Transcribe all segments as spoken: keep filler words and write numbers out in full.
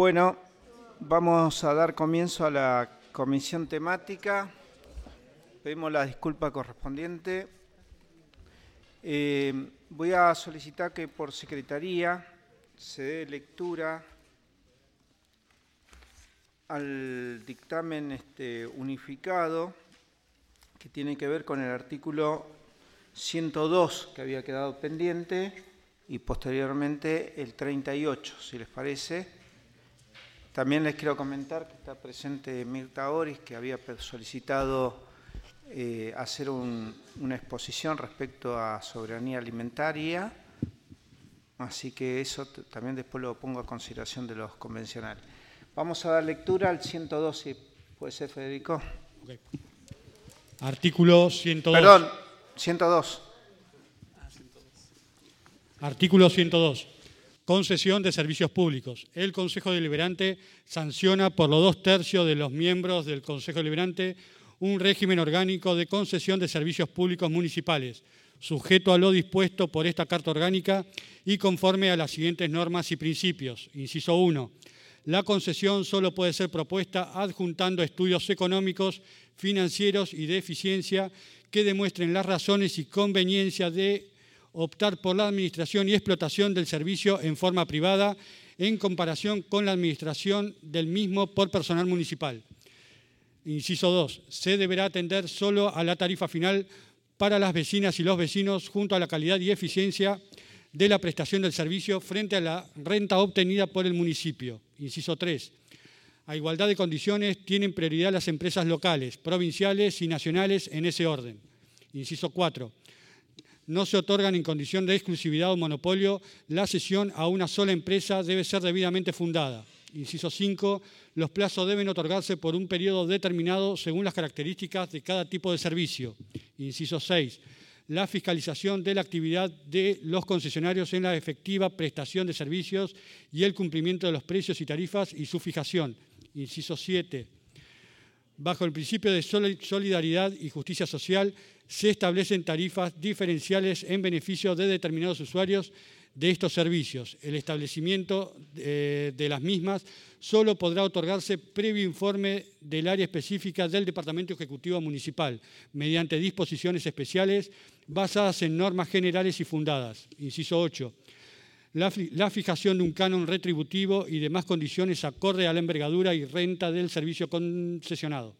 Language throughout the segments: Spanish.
Bueno, vamos a dar comienzo a la comisión temática. Pedimos la disculpa correspondiente. Eh, voy a solicitar que por secretaría se dé lectura al dictamen este, unificado que tiene que ver con el artículo ciento dos que había quedado pendiente y posteriormente el treinta y ocho, si les parece. También les quiero comentar que está presente Mirta Oris, que había solicitado eh, hacer un, una exposición respecto a soberanía alimentaria, así que eso también después lo pongo a consideración de los convencionales. Vamos a dar lectura al ciento dos, si puede ser, Federico. Okay. Artículo ciento dos. Perdón, ciento dos. Artículo ciento dos. Concesión de servicios públicos. El Consejo Deliberante sanciona por los dos tercios de los miembros del Consejo Deliberante un régimen orgánico de concesión de servicios públicos municipales, sujeto a lo dispuesto por esta Carta Orgánica y conforme a las siguientes normas y principios. Inciso uno. La concesión solo puede ser propuesta adjuntando estudios económicos, financieros y de eficiencia que demuestren las razones y conveniencia de optar por la administración y explotación del servicio en forma privada en comparación con la administración del mismo por personal municipal. Inciso dos. Se deberá atender solo a la tarifa final para las vecinas y los vecinos junto a la calidad y eficiencia de la prestación del servicio frente a la renta obtenida por el municipio. Inciso tres. A igualdad de condiciones tienen prioridad las empresas locales, provinciales y nacionales en ese orden. Inciso cuatro. No se otorgan en condición de exclusividad o monopolio. La cesión a una sola empresa debe ser debidamente fundada. Inciso cinco. Los plazos deben otorgarse por un periodo determinado según las características de cada tipo de servicio. Inciso seis. La fiscalización de la actividad de los concesionarios en la efectiva prestación de servicios y el cumplimiento de los precios y tarifas y su fijación. Inciso siete. Bajo el principio de solidaridad y justicia social, se establecen tarifas diferenciales en beneficio de determinados usuarios de estos servicios. El establecimiento eh, de las mismas solo podrá otorgarse previo informe del área específica del Departamento Ejecutivo Municipal, mediante disposiciones especiales basadas en normas generales y fundadas. Inciso ocho. La, la fijación de un canon retributivo y demás condiciones acorde a la envergadura y renta del servicio concesionado.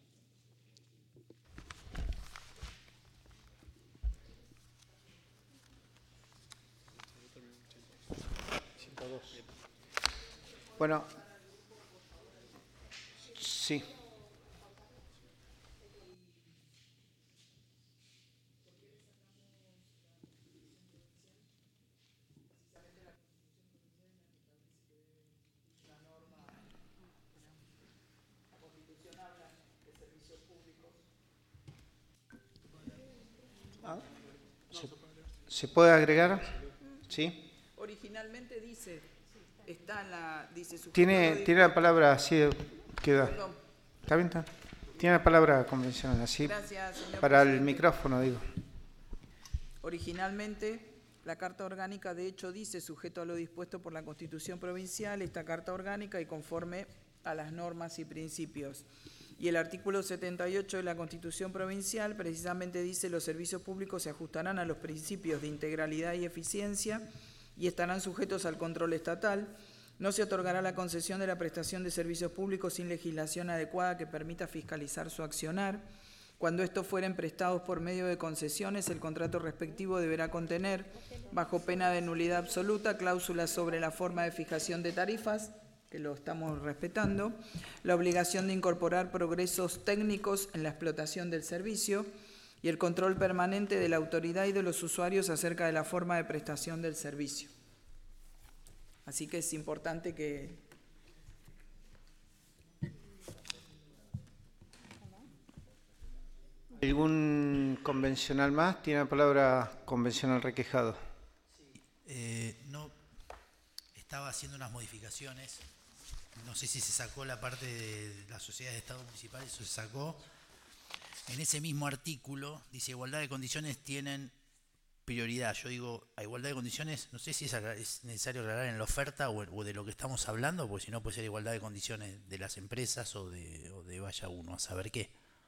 Bueno, sí. ¿Se, ¿Se puede agregar? ¿Sí? Originalmente dice, está en la... Dice, tiene, tiene la palabra así, queda. Perdón. ¿Está bien? Está? Tiene la palabra convencional, así. Gracias, señor para presidente. El micrófono, digo. Originalmente, la Carta Orgánica, de hecho, dice, sujeto a lo dispuesto por la Constitución Provincial, esta Carta Orgánica y conforme a las normas y principios. Y el artículo setenta y ocho de la Constitución Provincial precisamente dice los servicios públicos se ajustarán a los principios de integralidad y eficiencia y estarán sujetos al control estatal. No se otorgará la concesión de la prestación de servicios públicos sin legislación adecuada que permita fiscalizar su accionar. Cuando estos fueren prestados por medio de concesiones, el contrato respectivo deberá contener, bajo pena de nulidad absoluta, cláusulas sobre la forma de fijación de tarifas, que lo estamos respetando, la obligación de incorporar progresos técnicos en la explotación del servicio y el control permanente de la autoridad y de los usuarios acerca de la forma de prestación del servicio. Así que es importante que... ¿Algún convencional más? Tiene la palabra convencional requejado. Sí. Eh, no, estaba haciendo unas modificaciones. No sé si se sacó la parte de las sociedades de Estado municipales o se sacó. En ese mismo artículo dice igualdad de condiciones tienen prioridad. Yo digo, a igualdad de condiciones, no sé si es, es necesario aclarar en la oferta o, o de lo que estamos hablando, porque si no puede ser igualdad de condiciones de las empresas o de, o de vaya uno a saber qué.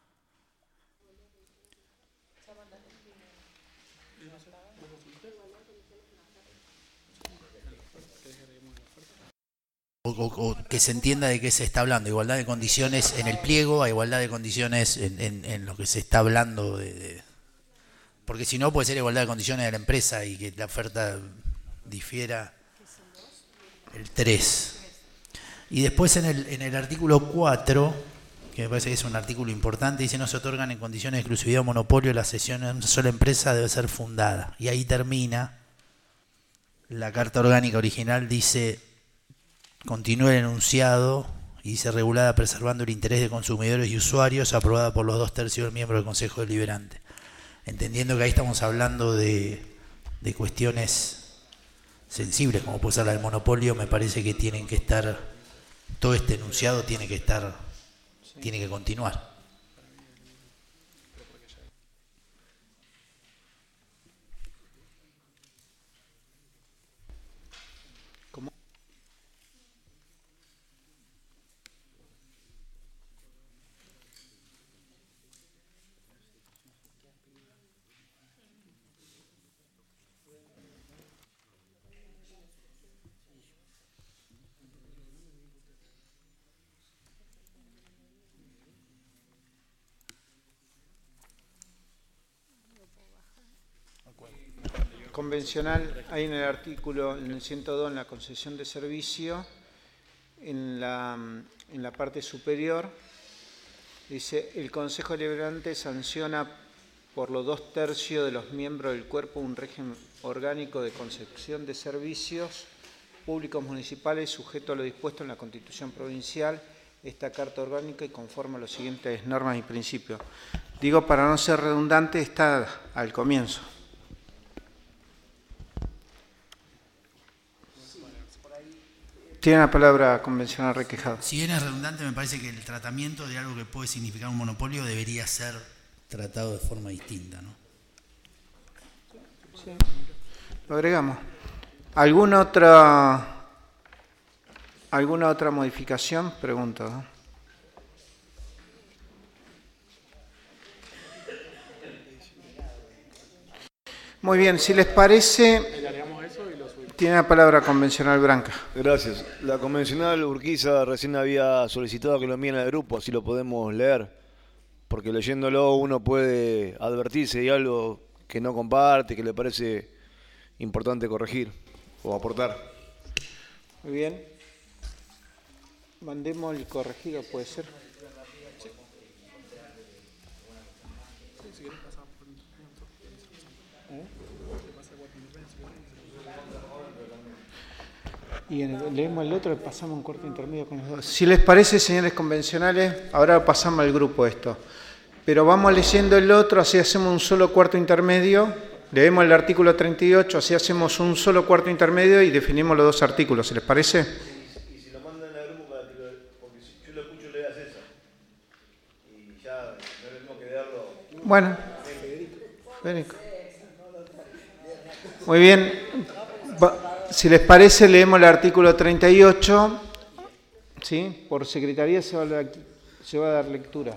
O, o, o que se entienda de qué se está hablando, igualdad de condiciones en el pliego, a igualdad de condiciones en, en, en lo que se está hablando de, de porque si no puede ser igualdad de condiciones de la empresa y que la oferta difiera. El tres. Y después en el, en el artículo cuatro, que me parece que es un artículo importante, dice: no se otorgan en condiciones de exclusividad o monopolio la cesión en una sola empresa, debe ser fundada. Y ahí termina. La carta orgánica original dice: continúa el enunciado y dice: regulada preservando el interés de consumidores y usuarios, aprobada por los dos tercios del miembro del Consejo Deliberante. Entendiendo que ahí estamos hablando de, de cuestiones sensibles, como puede ser la del monopolio, me parece que tienen que estar, todo este enunciado tiene que estar, tiene que continuar. Convencional, hay en el artículo, en el ciento dos, en la concesión de servicio, en la, en la parte superior, dice: el Consejo Deliberante sanciona por los dos tercios de los miembros del cuerpo un régimen orgánico de concesión de servicios públicos municipales sujeto a lo dispuesto en la Constitución Provincial, esta Carta Orgánica y conforme a las siguientes normas y principios. Digo, para no ser redundante, está al comienzo. Tiene la palabra convencional requejado. Si bien es redundante, me parece que el tratamiento de algo que puede significar un monopolio debería ser tratado de forma distinta, ¿no? Sí, lo agregamos. ¿Alguna otra, alguna otra modificación? Pregunto, ¿no? Muy bien, si les parece... Tiene la palabra convencional Branca. Gracias. La convencional Urquiza recién había solicitado que lo envíen al grupo, así lo podemos leer, porque leyéndolo uno puede advertirse de algo que no comparte, que le parece importante corregir o aportar. Muy bien. Mandemos el corregido, ¿puede ser? Y en, leemos el otro y pasamos un corte intermedio con los dos. Si les parece, señores convencionales, ahora pasamos al grupo esto. Pero vamos leyendo el otro, así hacemos un solo cuarto intermedio. Leemos el artículo treinta y ocho, así hacemos un solo cuarto intermedio y definimos los dos artículos. ¿Se les parece? Y si lo mandan al grupo para que lo, porque si yo lo escucho leer a César. Y ya no es lo mismo que leerlo. Bueno. Federico. Muy bien. Va. Si les parece, leemos el artículo treinta y ocho, ¿sí? Por secretaría se va, a, se va a dar lectura.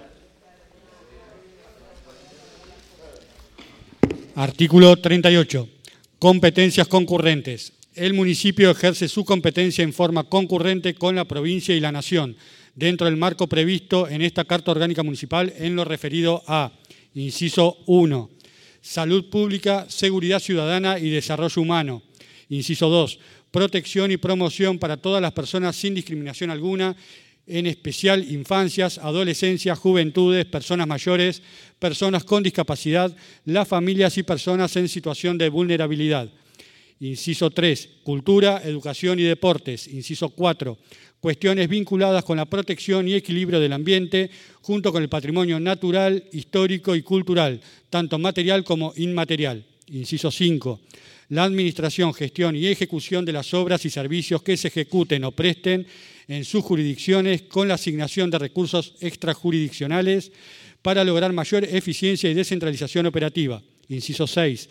Artículo treinta y ocho. Competencias concurrentes. El municipio ejerce su competencia en forma concurrente con la provincia y la nación, dentro del marco previsto en esta Carta Orgánica Municipal en lo referido a, inciso uno, salud pública, seguridad ciudadana y desarrollo humano. Inciso dos, protección y promoción para todas las personas sin discriminación alguna, en especial infancias, adolescencias, juventudes, personas mayores, personas con discapacidad, las familias y personas en situación de vulnerabilidad. Inciso tres, cultura, educación y deportes. Inciso cuatro, cuestiones vinculadas con la protección y equilibrio del ambiente, junto con el patrimonio natural, histórico y cultural, tanto material como inmaterial. Inciso cinco, la administración, gestión y ejecución de las obras y servicios que se ejecuten o presten en sus jurisdicciones con la asignación de recursos extrajurisdiccionales para lograr mayor eficiencia y descentralización operativa. Inciso seis,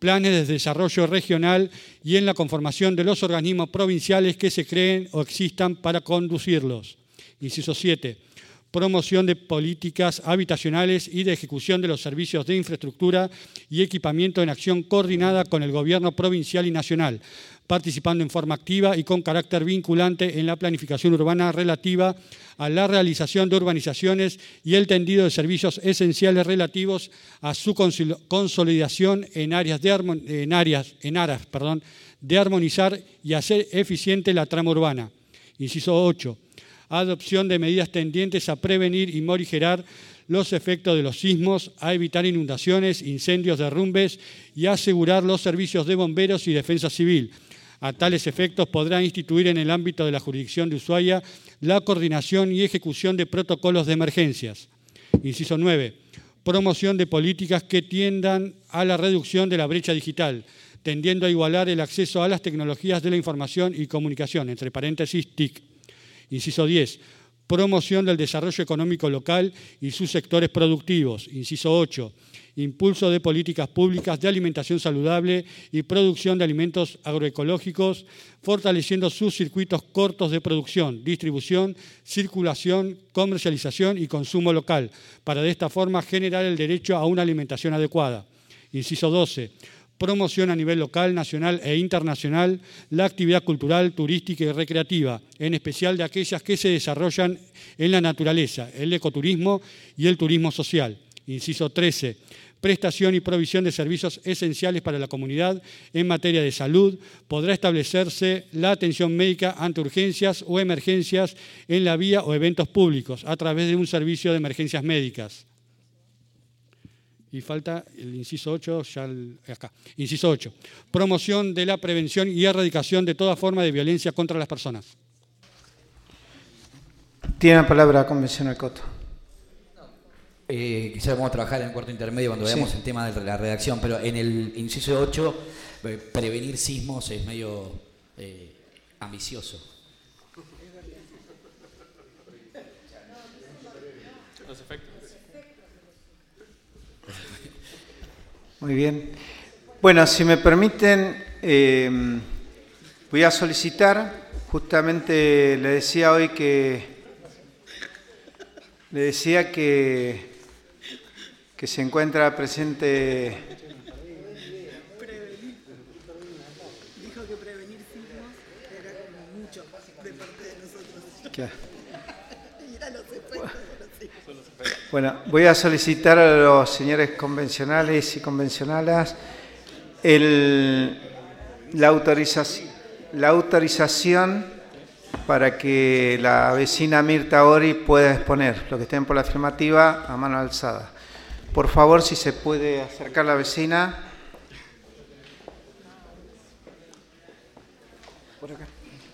planes de desarrollo regional y en la conformación de los organismos provinciales que se creen o existan para conducirlos. Inciso siete. Promoción de políticas habitacionales y de ejecución de los servicios de infraestructura y equipamiento en acción coordinada con el gobierno provincial y nacional, participando en forma activa y con carácter vinculante en la planificación urbana relativa a la realización de urbanizaciones y el tendido de servicios esenciales relativos a su consolidación en áreas de, en áreas, en aras, perdón, de armonizar y hacer eficiente la trama urbana. Inciso ocho. Adopción de medidas tendientes a prevenir y morigerar los efectos de los sismos, a evitar inundaciones, incendios, derrumbes y a asegurar los servicios de bomberos y defensa civil. A tales efectos podrá instituir en el ámbito de la jurisdicción de Ushuaia la coordinación y ejecución de protocolos de emergencias. Inciso nueve. Promoción de políticas que tiendan a la reducción de la brecha digital, tendiendo a igualar el acceso a las tecnologías de la información y comunicación, entre paréntesis T I C. Inciso diez. Promoción del desarrollo económico local y sus sectores productivos. Inciso ocho. Impulso de políticas públicas de alimentación saludable y producción de alimentos agroecológicos, fortaleciendo sus circuitos cortos de producción, distribución, circulación, comercialización y consumo local, para de esta forma generar el derecho a una alimentación adecuada. Inciso doce. Promoción a nivel local, nacional e internacional la actividad cultural, turística y recreativa, en especial de aquellas que se desarrollan en la naturaleza, el ecoturismo y el turismo social. Inciso trece. Prestación y provisión de servicios esenciales para la comunidad en materia de salud. Podrá establecerse la atención médica ante urgencias o emergencias en la vía o eventos públicos a través de un servicio de emergencias médicas. Y falta el inciso ocho, ya el, acá. Inciso ocho. Promoción de la prevención y erradicación de toda forma de violencia contra las personas. Tiene la palabra Convencional Coto. Eh, quizás vamos a trabajar en el cuarto intermedio cuando veamos sí. el tema de la redacción, pero en el inciso ocho, eh, prevenir sismos es medio eh, ambicioso. Los efectos. Muy bien. Bueno, si me permiten, eh, voy a solicitar, justamente le decía hoy que, le decía que, que se encuentra presente. Dijo que prevenir sismos era como mucho de parte de nosotros. ¿Qué? Y eran los efectos de los sismos. Bueno, voy a solicitar a los señores convencionales y convencionalas el, la, autorización, la autorización para que la vecina Mirta Ori pueda exponer. Los que estén por la afirmativa, a mano alzada. Por favor, si se puede acercar la vecina. Por acá.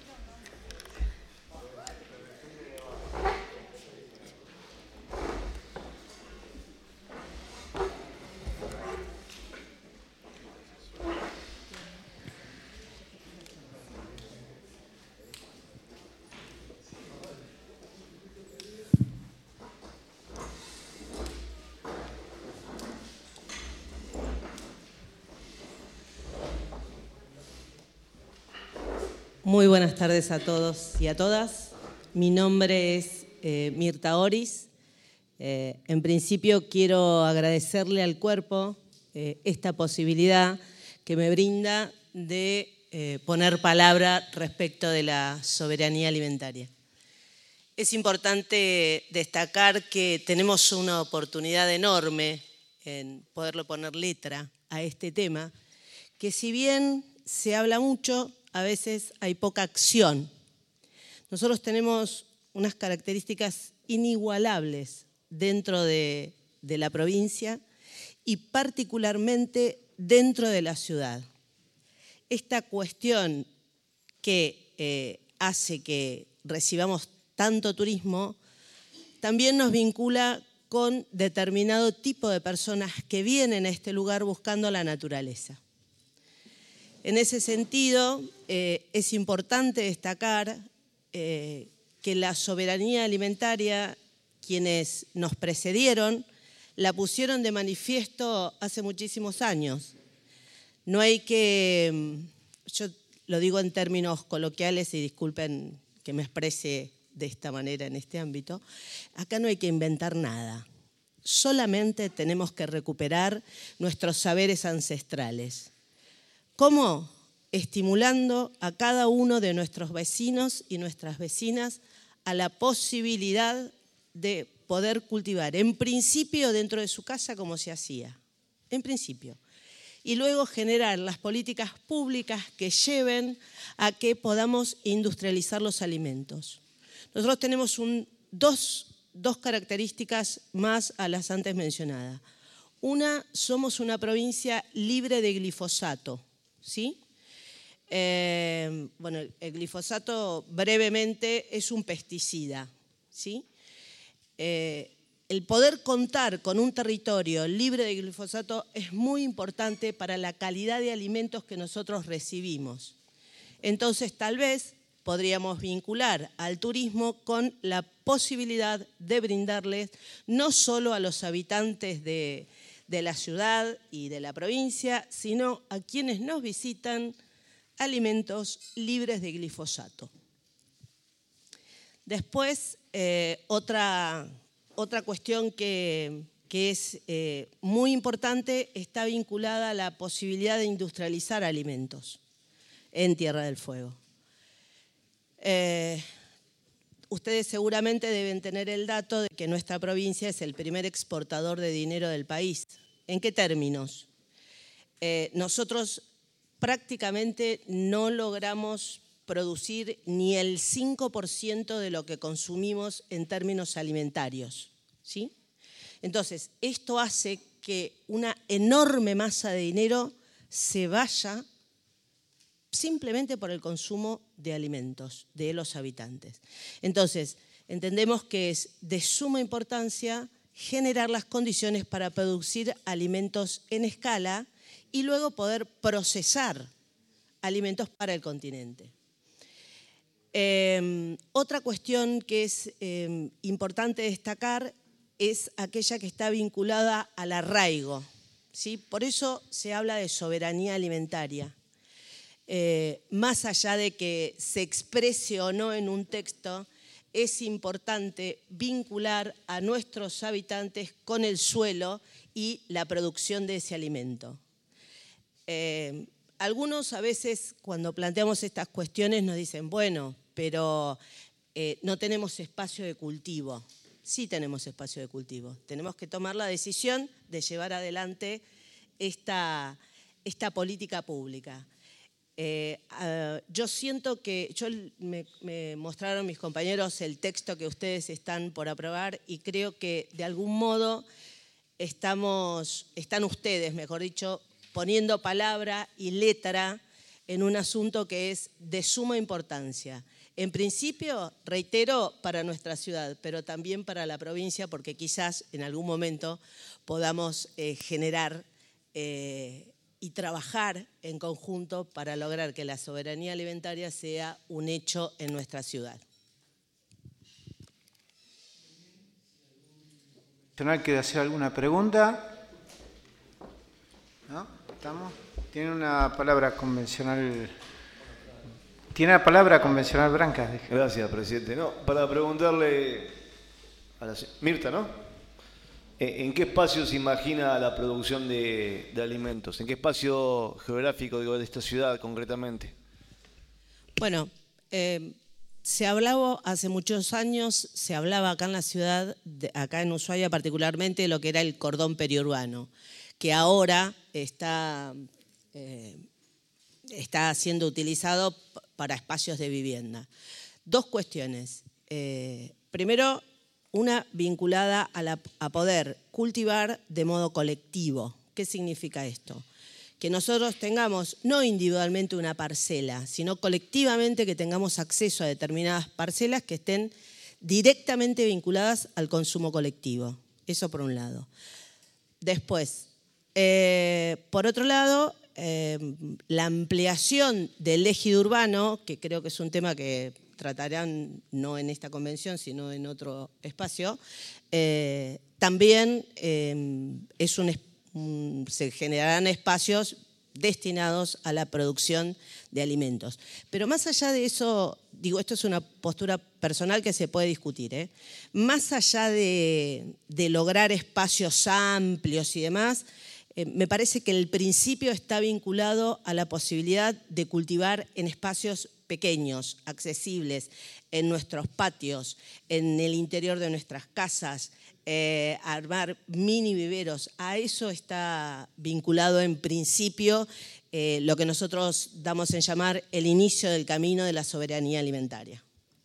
Muy buenas tardes a todos y a todas. Mi nombre es eh, Mirta Oris. Eh, en principio quiero agradecerle al cuerpo eh, esta posibilidad que me brinda de eh, poner palabra respecto de la soberanía alimentaria. Es importante destacar que tenemos una oportunidad enorme en poderle poner letra a este tema, que si bien se habla mucho, a veces hay poca acción. Nosotros tenemos unas características inigualables dentro de, de la provincia y particularmente dentro de la ciudad. Esta cuestión que eh, hace que recibamos tanto turismo también nos vincula con determinado tipo de personas que vienen a este lugar buscando la naturaleza. En ese sentido, eh, es importante destacar eh, que la soberanía alimentaria, quienes nos precedieron, la pusieron de manifiesto hace muchísimos años. No hay que, yo lo digo en términos coloquiales y disculpen que me exprese de esta manera en este ámbito, acá no hay que inventar nada. Solamente tenemos que recuperar nuestros saberes ancestrales. ¿Cómo? Estimulando a cada uno de nuestros vecinos y nuestras vecinas a la posibilidad de poder cultivar, en principio dentro de su casa como se hacía, en principio. Y luego generar las políticas públicas que lleven a que podamos industrializar los alimentos. Nosotros tenemos un, dos, dos características más a las antes mencionadas. Una, somos una provincia libre de glifosato, ¿sí? Eh, bueno, el glifosato brevemente es un pesticida, ¿sí? Eh, el poder contar con un territorio libre de glifosato es muy importante para la calidad de alimentos que nosotros recibimos. Entonces, tal vez podríamos vincular al turismo con la posibilidad de brindarles no solo a los habitantes de, de la ciudad y de la provincia, sino a quienes nos visitan alimentos libres de glifosato. Después, eh, otra, otra cuestión que, que es eh, muy importante está vinculada a la posibilidad de industrializar alimentos en Tierra del Fuego. Eh, ustedes seguramente deben tener el dato de que nuestra provincia es el primer exportador de dinero del país. ¿En qué términos? Eh, nosotros prácticamente no logramos producir ni el cinco por ciento de lo que consumimos en términos alimentarios, ¿sí? Entonces, esto hace que una enorme masa de dinero se vaya simplemente por el consumo de alimentos de los habitantes. Entonces, entendemos que es de suma importancia generar las condiciones para producir alimentos en escala y luego poder procesar alimentos para el continente. Eh, otra cuestión que es eh, importante destacar es aquella que está vinculada al arraigo, ¿sí? Por eso se habla de soberanía alimentaria. Eh, más allá de que se exprese o no en un texto, es importante vincular a nuestros habitantes con el suelo y la producción de ese alimento. Eh, algunos a veces cuando planteamos estas cuestiones nos dicen, bueno, pero eh, no tenemos espacio de cultivo. Sí tenemos espacio de cultivo. Tenemos que tomar la decisión de llevar adelante esta, esta política pública. Eh, uh, yo siento que, yo me, me mostraron mis compañeros el texto que ustedes están por aprobar y creo que de algún modo estamos, están ustedes, mejor dicho, poniendo palabra y letra en un asunto que es de suma importancia. En principio, reitero, para nuestra ciudad, pero también para la provincia, porque quizás en algún momento podamos eh, generar eh, y trabajar en conjunto para lograr que la soberanía alimentaria sea un hecho en nuestra ciudad. ¿Quiere hacer alguna pregunta? ¿No? ¿Estamos? Tiene una palabra convencional. Tiene la palabra convencional Branca. Gracias, presidente. No, para preguntarle a la Mirta, ¿no? ¿En qué espacio se imagina la producción de, de alimentos? ¿En qué espacio geográfico digo, de esta ciudad concretamente? Bueno, eh, se hablaba hace muchos años, se hablaba acá en la ciudad, de, acá en Ushuaia particularmente, de lo que era el cordón periurbano, que ahora está, eh, está siendo utilizado para espacios de vivienda. Dos cuestiones. Eh, primero, una vinculada a, la, a poder cultivar de modo colectivo. ¿Qué significa esto? Que nosotros tengamos no individualmente una parcela, sino colectivamente que tengamos acceso a determinadas parcelas que estén directamente vinculadas al consumo colectivo. Eso por un lado. Después, eh, por otro lado, eh, la ampliación del ejido urbano, que creo que es un tema que tratarán no en esta convención, sino en otro espacio, eh, también eh, es un, un, se generarán espacios destinados a la producción de alimentos. Pero más allá de eso, digo, esto es una postura personal que se puede discutir, ¿eh? Más allá de, de lograr espacios amplios y demás, eh, me parece que el principio está vinculado a la posibilidad de cultivar en espacios pequeños, accesibles, en nuestros patios, en el interior de nuestras casas, Eh, armar mini viveros. A eso está vinculado en principio eh, lo que nosotros damos en llamar el inicio del camino de la soberanía alimentaria.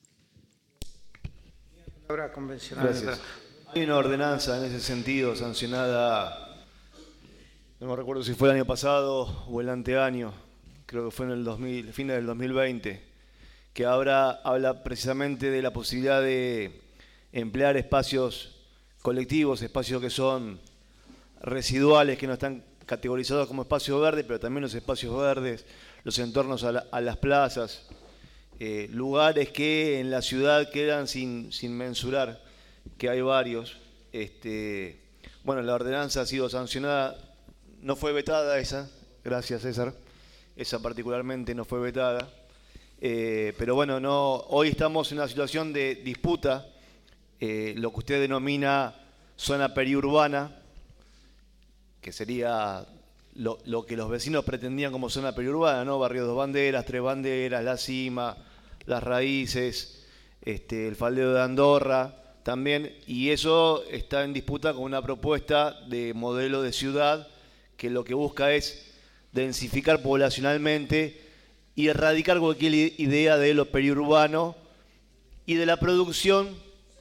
Palabra convencional. Gracias. Hay una ordenanza en ese sentido sancionada, no me recuerdo si fue el año pasado o el anteaño, creo que fue en el dos mil, fines del dos mil veinte, que ahora habla precisamente de la posibilidad de emplear espacios colectivos, espacios que son residuales, que no están categorizados como espacios verdes, pero también los espacios verdes, los entornos a, la, a las plazas, eh, lugares que en la ciudad quedan sin, sin mensurar, que hay varios. Este, bueno, la ordenanza ha sido sancionada, no fue vetada esa, gracias César, esa particularmente no fue vetada, eh, pero bueno, no, hoy estamos en una situación de disputa. Eh, lo que usted denomina zona periurbana, que sería lo, lo que los vecinos pretendían como zona periurbana, ¿no? Barrio Dos Banderas, Tres Banderas, La Cima, Las Raíces, este, el Faldeo de Andorra también, y eso está en disputa con una propuesta de modelo de ciudad que lo que busca es densificar poblacionalmente y erradicar cualquier idea de lo periurbano y de la producción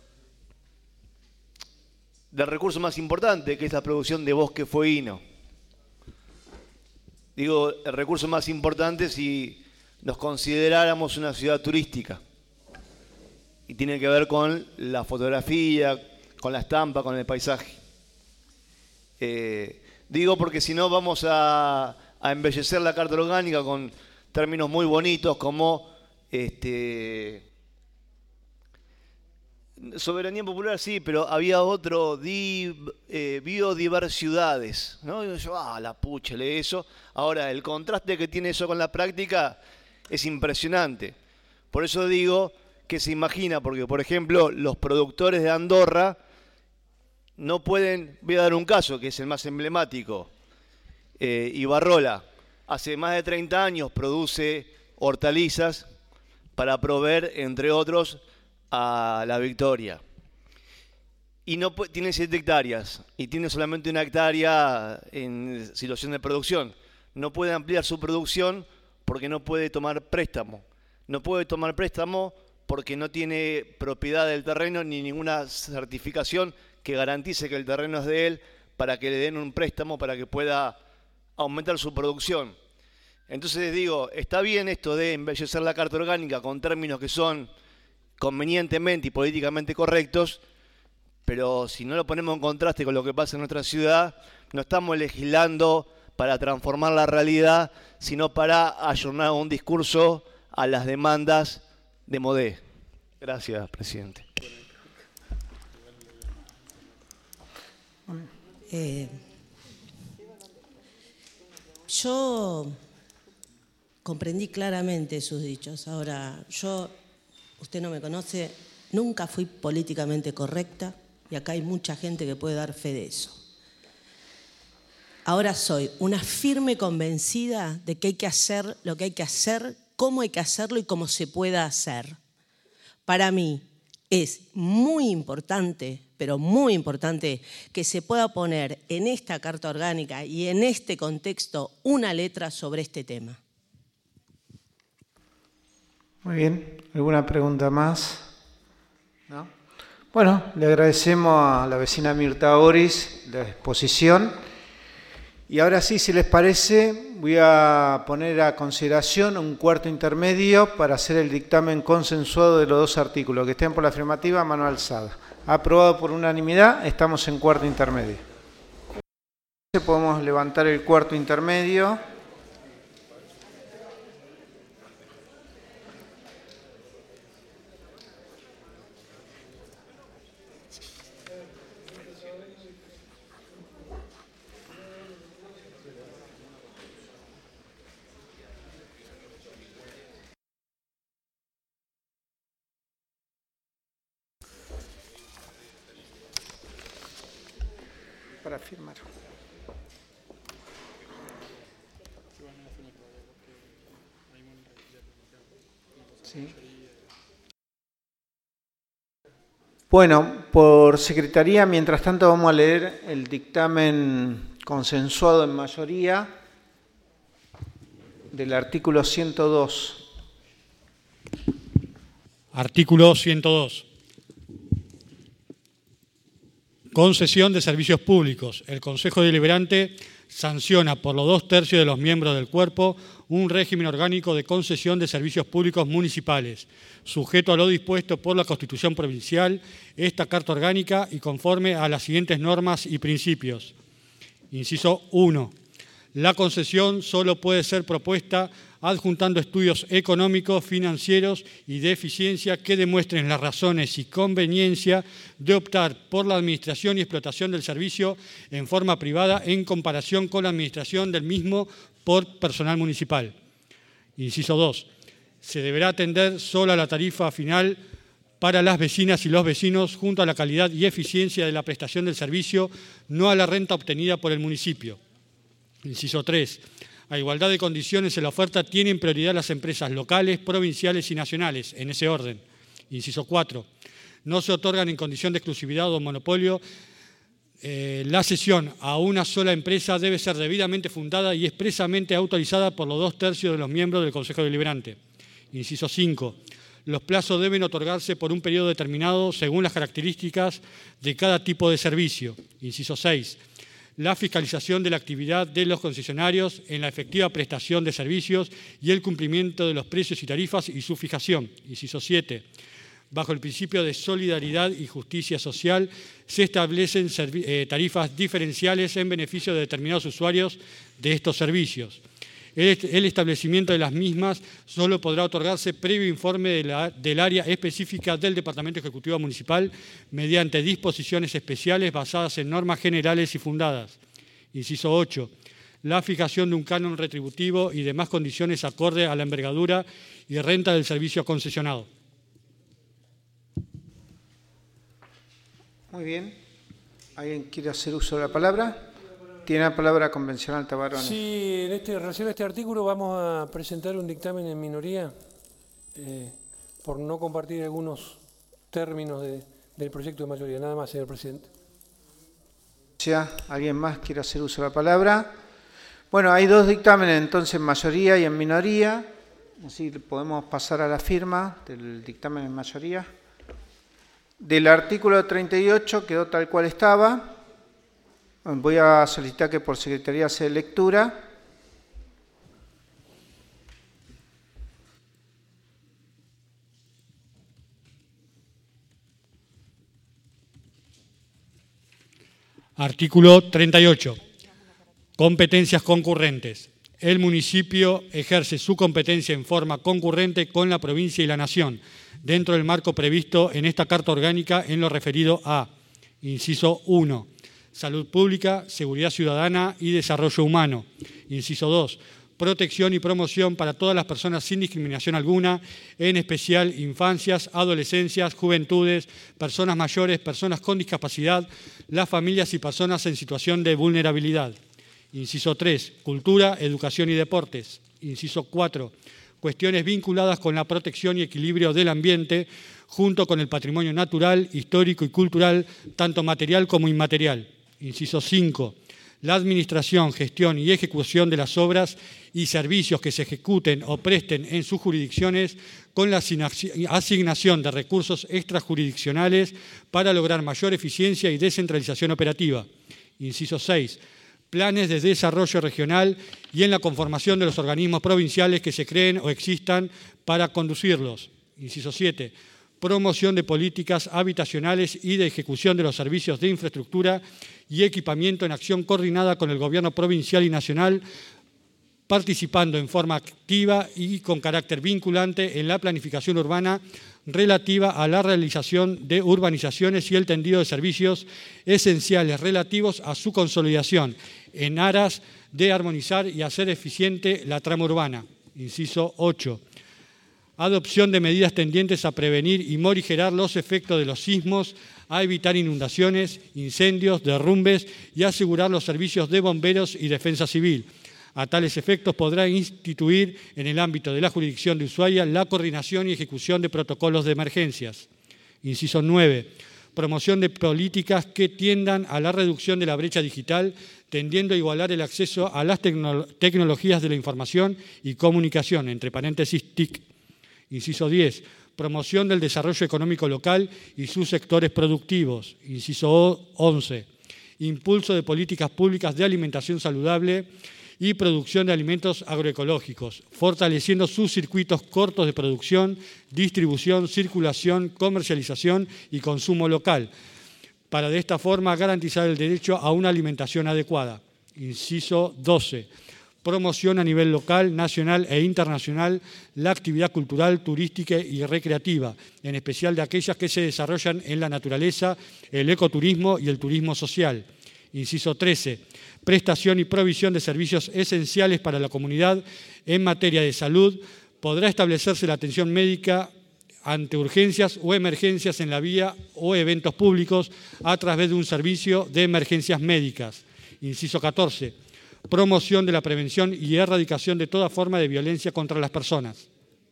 del recurso más importante, que es la producción de bosque fueguino. Digo, el recurso más importante si nos consideráramos una ciudad turística. Y tiene que ver con la fotografía, con la estampa, con el paisaje. Eh, digo porque si no vamos a, a embellecer la carta orgánica con términos muy bonitos como este, soberanía popular, sí, pero había otro, di, eh, biodiversidades, ¿no? Y yo, ah, la pucha, lee eso. Ahora, el contraste que tiene eso con la práctica es impresionante. Por eso digo que se imagina, porque, por ejemplo, los productores de Andorra no pueden, voy a dar un caso que es el más emblemático, eh, Ibarrola, hace más de treinta años produce hortalizas para proveer, entre otros, a La Victoria. Y no tiene siete hectáreas y tiene solamente una hectárea en situación de producción. No puede ampliar su producción porque no puede tomar préstamo. No puede tomar préstamo porque no tiene propiedad del terreno ni ninguna certificación que garantice que el terreno es de él para que le den un préstamo para que pueda aumentar su producción. Entonces digo, está bien esto de embellecer la carta orgánica con términos que son convenientemente y políticamente correctos, pero si no lo ponemos en contraste con lo que pasa en nuestra ciudad, no estamos legislando para transformar la realidad, sino para ayornar un discurso a las demandas de Modé. Gracias, presidente. Eh, yo comprendí claramente sus dichos. Ahora, yo, usted no me conoce, nunca fui políticamente correcta y acá hay mucha gente que puede dar fe de eso. Ahora soy una firme convencida de que hay que hacer lo que hay que hacer, cómo hay que hacerlo y cómo se pueda hacer. Para mí es muy importante, pero muy importante, que se pueda poner en esta carta orgánica y en este contexto una letra sobre este tema. Muy bien. ¿Alguna pregunta más? ¿No? Bueno, le agradecemos a la vecina Mirta Oris la exposición. Y ahora sí, si les parece, voy a poner a consideración un cuarto intermedio para hacer el dictamen consensuado de los dos artículos. Que estén por la afirmativa, mano alzada. Aprobado por unanimidad, estamos en cuarto intermedio. Podemos levantar el cuarto intermedio. para firmar. Sí. Bueno, por secretaría, mientras tanto vamos a leer el dictamen consensuado en mayoría del artículo ciento dos. Artículo ciento dos. Concesión de servicios públicos. El Consejo Deliberante sanciona por los dos tercios de los miembros del cuerpo un régimen orgánico de concesión de servicios públicos municipales, sujeto a lo dispuesto por la Constitución Provincial, esta Carta Orgánica y conforme a las siguientes normas y principios. Inciso uno. La concesión solo puede ser propuesta adjuntando estudios económicos, financieros y de eficiencia que demuestren las razones y conveniencia de optar por la administración y explotación del servicio en forma privada en comparación con la administración del mismo por personal municipal. Inciso dos. Se deberá atender solo a la tarifa final para las vecinas y los vecinos junto a la calidad y eficiencia de la prestación del servicio, no a la renta obtenida por el municipio. Inciso tres. A igualdad de condiciones en la oferta tienen prioridad las empresas locales, provinciales y nacionales, en ese orden. Inciso cuatro. No se otorgan en condición de exclusividad o monopolio. Eh, la cesión a una sola empresa debe ser debidamente fundada y expresamente autorizada por los dos tercios de los miembros del Consejo Deliberante. Inciso cinco. Los plazos deben otorgarse por un periodo determinado según las características de cada tipo de servicio. Inciso seis. La fiscalización de la actividad de los concesionarios en la efectiva prestación de servicios y el cumplimiento de los precios y tarifas y su fijación. Inciso siete. Bajo el principio de solidaridad y justicia social, se establecen tarifas diferenciales en beneficio de determinados usuarios de estos servicios. El establecimiento de las mismas solo podrá otorgarse previo informe de la, del área específica del Departamento Ejecutivo Municipal mediante disposiciones especiales basadas en normas generales y fundadas. Inciso ocho. La fijación de un canon retributivo y demás condiciones acorde a la envergadura y renta del servicio concesionado. Muy bien. ¿Alguien quiere hacer uso de la palabra? Tiene la palabra convencional Tabarone. Sí, en este, relación a este artículo vamos a presentar un dictamen en minoría eh, por no compartir algunos términos de, del proyecto de mayoría. Nada más, señor presidente. ¿Alguien más quiere hacer uso de la palabra? Bueno, hay dos dictámenes entonces en mayoría y en minoría. Así podemos pasar a la firma del dictamen en mayoría. Del artículo treinta y ocho quedó tal cual estaba. Voy a solicitar que por secretaría se dé lectura. Artículo treinta y ocho. Competencias concurrentes. El municipio ejerce su competencia en forma concurrente con la provincia y la nación, dentro del marco previsto en esta Carta Orgánica en lo referido a, inciso uno, salud pública, seguridad ciudadana y desarrollo humano. Inciso dos, protección y promoción para todas las personas sin discriminación alguna, en especial infancias, adolescencias, juventudes, personas mayores, personas con discapacidad, las familias y personas en situación de vulnerabilidad. Inciso tres, cultura, educación y deportes. Inciso cuatro, cuestiones vinculadas con la protección y equilibrio del ambiente, junto con el patrimonio natural, histórico y cultural, tanto material como inmaterial. Inciso cinco. La administración, gestión y ejecución de las obras y servicios que se ejecuten o presten en sus jurisdicciones con la asignación de recursos extrajurisdiccionales para lograr mayor eficiencia y descentralización operativa. Inciso seis. Planes de desarrollo regional y en la conformación de los organismos provinciales que se creen o existan para conducirlos. Inciso siete. Promoción de políticas habitacionales y de ejecución de los servicios de infraestructura y equipamiento en acción coordinada con el Gobierno provincial y nacional, participando en forma activa y con carácter vinculante en la planificación urbana relativa a la realización de urbanizaciones y el tendido de servicios esenciales relativos a su consolidación en aras de armonizar y hacer eficiente la trama urbana. Inciso ocho. Adopción de medidas tendientes a prevenir y morigerar los efectos de los sismos, a evitar inundaciones, incendios, derrumbes y asegurar los servicios de bomberos y defensa civil. A tales efectos podrá instituir en el ámbito de la jurisdicción de Ushuaia la coordinación y ejecución de protocolos de emergencias. Inciso nueve. Promoción de políticas que tiendan a la reducción de la brecha digital, tendiendo a igualar el acceso a las tecno- tecnologías de la información y comunicación, entre paréntesis T I C. Inciso diez. Promoción del desarrollo económico local y sus sectores productivos. Inciso once. Impulso de políticas públicas de alimentación saludable y producción de alimentos agroecológicos, fortaleciendo sus circuitos cortos de producción, distribución, circulación, comercialización y consumo local, para de esta forma garantizar el derecho a una alimentación adecuada. Inciso doce. Promoción a nivel local, nacional e internacional la actividad cultural, turística y recreativa, en especial de aquellas que se desarrollan en la naturaleza, el ecoturismo y el turismo social. Inciso trece. Prestación y provisión de servicios esenciales para la comunidad en materia de salud. Podrá establecerse la atención médica ante urgencias o emergencias en la vía o eventos públicos a través de un servicio de emergencias médicas. Inciso catorce. Promoción de la prevención y erradicación de toda forma de violencia contra las personas.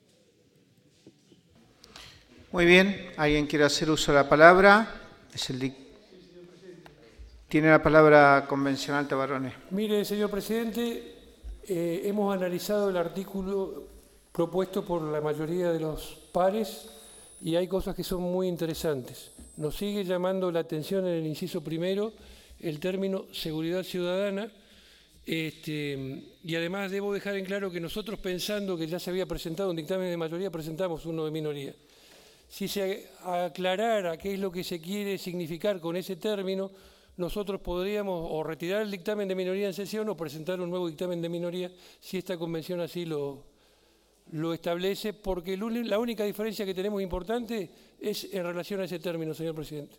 Muy bien. ¿Alguien quiere hacer uso de la palabra? Es el dic- Tiene la palabra convencional Tabarone. Mire, señor presidente, eh, hemos analizado el artículo propuesto por la mayoría de los pares y hay cosas que son muy interesantes. Nos sigue llamando la atención en el inciso primero el término seguridad ciudadana. Este, y además debo dejar en claro que nosotros, pensando que ya se había presentado un dictamen de mayoría, presentamos uno de minoría. Si se aclarara qué es lo que se quiere significar con ese término, nosotros podríamos o retirar el dictamen de minoría en sesión o presentar un nuevo dictamen de minoría si esta convención así lo, lo establece, porque la única diferencia que tenemos importante es en relación a ese término, señor presidente.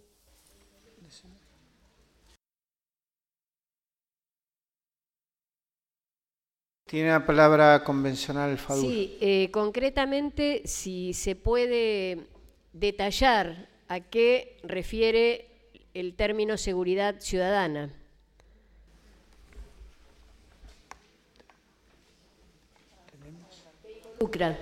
Tiene la palabra convencional Fadul. Sí, eh, concretamente, si se puede detallar a qué refiere el término seguridad ciudadana. Ucra.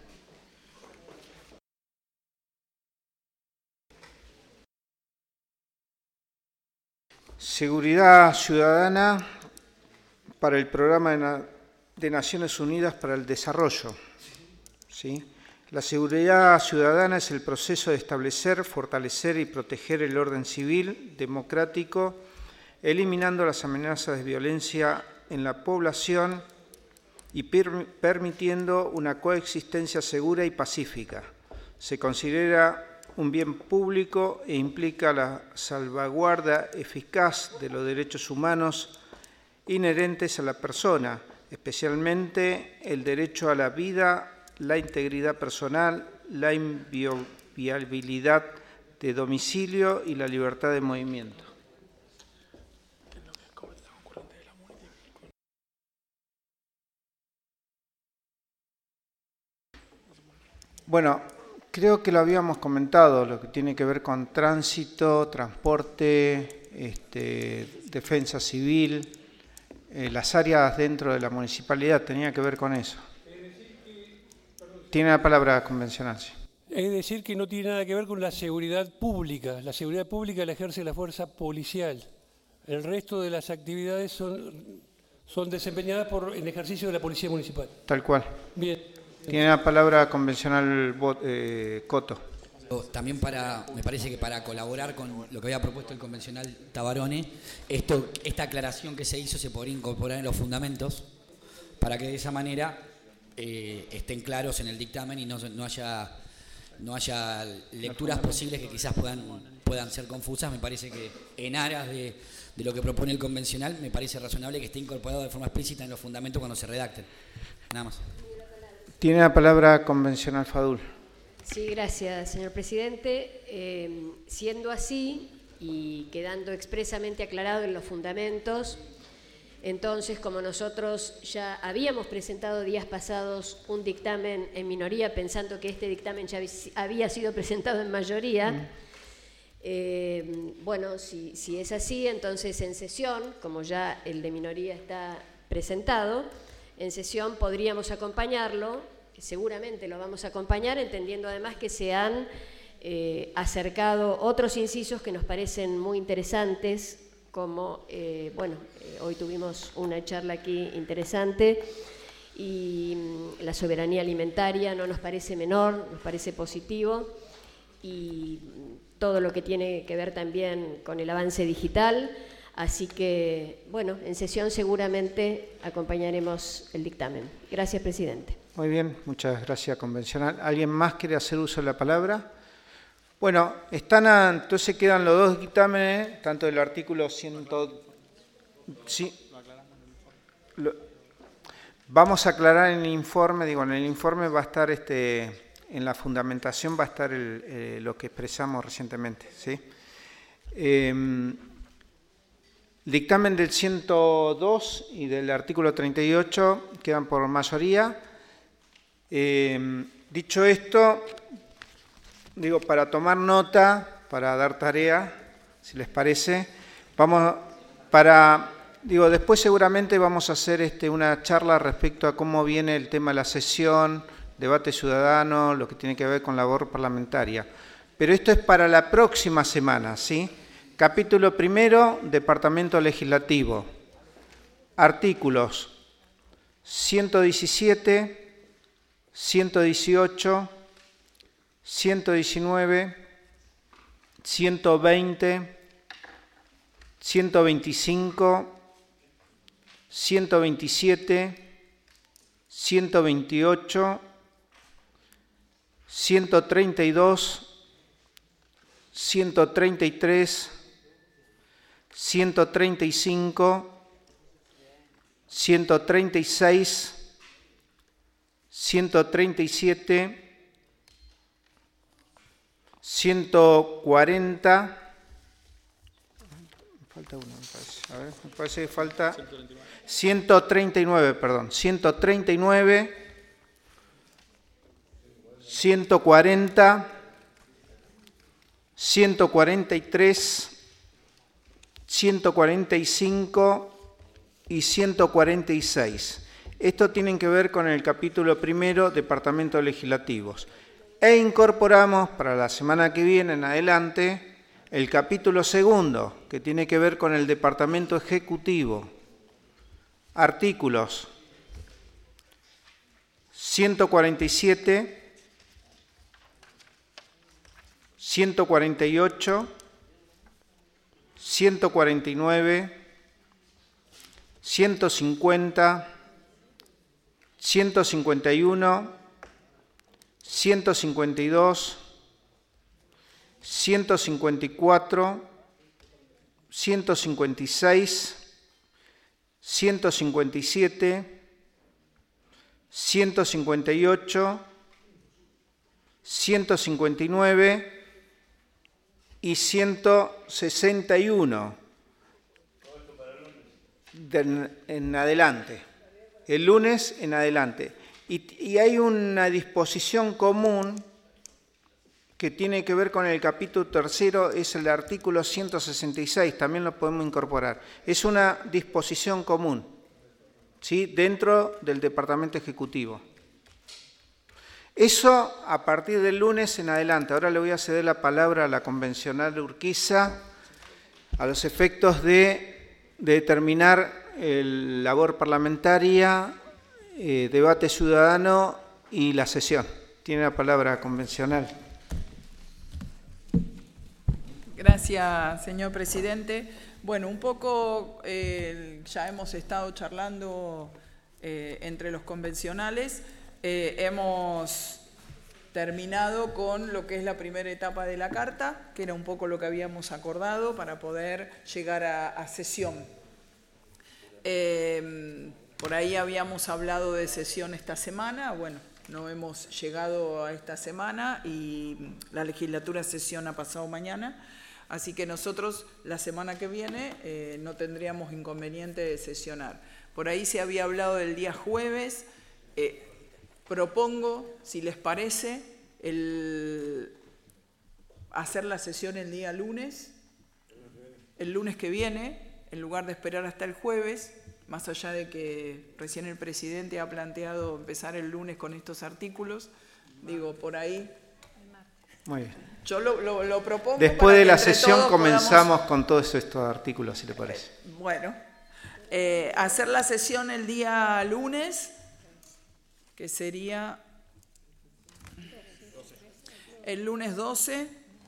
Seguridad ciudadana para el programa de, Na- de Naciones Unidas para el Desarrollo. ¿Sí? La seguridad ciudadana es el proceso de establecer, fortalecer y proteger el orden civil, democrático, eliminando las amenazas de violencia en la población y per- permitiendo una coexistencia segura y pacífica. Se considera un bien público e implica la salvaguarda eficaz de los derechos humanos inherentes a la persona, especialmente el derecho a la vida, la integridad personal, la inviolabilidad de domicilio y la libertad de movimiento. Bueno, creo que lo habíamos comentado, lo que tiene que ver con tránsito, transporte, este, defensa civil, eh, las áreas dentro de la municipalidad, tenía que ver con eso. Tiene la palabra convencional. Sí. Es decir, que no tiene nada que ver con la seguridad pública. La seguridad pública la ejerce la fuerza policial. El resto de las actividades son, son desempeñadas por el ejercicio de la policía municipal. Tal cual. Bien. Tiene la palabra convencional eh, Coto. También para, me parece que para colaborar con lo que había propuesto el convencional Tabarone, esto, esta aclaración que se hizo se podría incorporar en los fundamentos para que de esa manera eh, estén claros en el dictamen y no, no haya no haya lecturas posibles que quizás puedan puedan ser confusas. Me parece que en aras de, de lo que propone el convencional, me parece razonable que esté incorporado de forma explícita en los fundamentos cuando se redacten. Nada más. Tiene la palabra convencional Fadul. Sí, gracias, señor presidente. Eh, siendo así y quedando expresamente aclarado en los fundamentos Entonces, como nosotros ya habíamos presentado días pasados un dictamen en minoría, pensando que este dictamen ya había sido presentado en mayoría, mm. eh, bueno, si, si es así, entonces en sesión, como ya el de minoría está presentado, en sesión podríamos acompañarlo, seguramente lo vamos a acompañar, entendiendo además que se han eh, acercado otros incisos que nos parecen muy interesantes, como, eh, bueno, eh, hoy tuvimos una charla aquí interesante y mm, la soberanía alimentaria no nos parece menor, nos parece positivo, y todo lo que tiene que ver también con el avance digital. Así que, bueno, en sesión seguramente acompañaremos el dictamen. Gracias, presidente. Muy bien, muchas gracias, convencional. ¿Alguien más quiere hacer uso de la palabra? Bueno, están a, entonces quedan los dos dictámenes, tanto del artículo cien. Sí, lo, vamos a aclarar en el informe, digo, en el informe va a estar, este, en la fundamentación va a estar el, eh, lo que expresamos recientemente, ¿sí? Eh, dictamen del ciento dos y del artículo treinta y ocho quedan por mayoría. Eh, dicho esto, digo, para tomar nota, para dar tarea, si les parece, vamos para, digo, después seguramente vamos a hacer este, una charla respecto a cómo viene el tema de la sesión, debate ciudadano, lo que tiene que ver con la labor parlamentaria. Pero esto es para la próxima semana, ¿sí? Capítulo primero, Departamento Legislativo. Artículos ciento diecisiete, ciento dieciocho, ciento diecinueve, ciento veinte, ciento veinticinco, ciento veintisiete, ciento veintiocho, ciento treinta y dos, ciento treinta y tres, ciento treinta y cinco, ciento treinta y seis, ciento treinta y siete, ciento cuarenta, falta uno, me parece, a ver, me parece que falta ciento treinta y nueve, perdón, ciento treinta y nueve, ciento cuarenta, ciento cuarenta y tres, ciento cuarenta y cinco y ciento cuarenta y seis. Esto tienen que ver con el capítulo primero, Departamentos Legislativos. E incorporamos para la semana que viene en adelante el capítulo segundo, que tiene que ver con el Departamento Ejecutivo. Artículos ciento cuarenta y siete, ciento cuarenta y ocho, ciento cuarenta y nueve, ciento cincuenta, ciento cincuenta y uno, ciento cincuenta y dos, ciento cincuenta y cuatro, ciento cincuenta y seis, ciento cincuenta y siete, ciento cincuenta y ocho, ciento cincuenta y nueve y ciento sesenta y uno de, en adelante. El lunes en adelante. Y, y hay una disposición común que tiene que ver con el capítulo tercero, es el artículo ciento sesenta y seis, también lo podemos incorporar. Es una disposición común, ¿sí?, dentro del Departamento Ejecutivo. Eso a partir del lunes en adelante. Ahora le voy a ceder la palabra a la convencional Urquiza a los efectos de, de determinar el labor parlamentaria, eh, debate ciudadano y la sesión. Tiene la palabra convencional. Gracias, señor presidente. Bueno, un poco eh, ya hemos estado charlando eh, entre los convencionales. Eh, hemos terminado con lo que es la primera etapa de la carta, que era un poco lo que habíamos acordado para poder llegar a, a sesión. Eh, por ahí habíamos hablado de sesión esta semana, bueno, no hemos llegado a esta semana y la legislatura sesiona pasado mañana, Así que nosotros la semana que viene eh, no tendríamos inconveniente de sesionar. Por ahí se había hablado del día jueves. Eh, propongo, si les parece, el hacer la sesión el día lunes, el lunes que viene, en lugar de esperar hasta el jueves, más allá de que recién el presidente ha planteado empezar el lunes con estos artículos, digo, por ahí. Muy bien. Yo lo, lo, lo propongo. Después de la sesión comenzamos podamos... con todos estos artículos, si le parece. Bueno, eh, hacer la sesión el día lunes, que sería el lunes doce.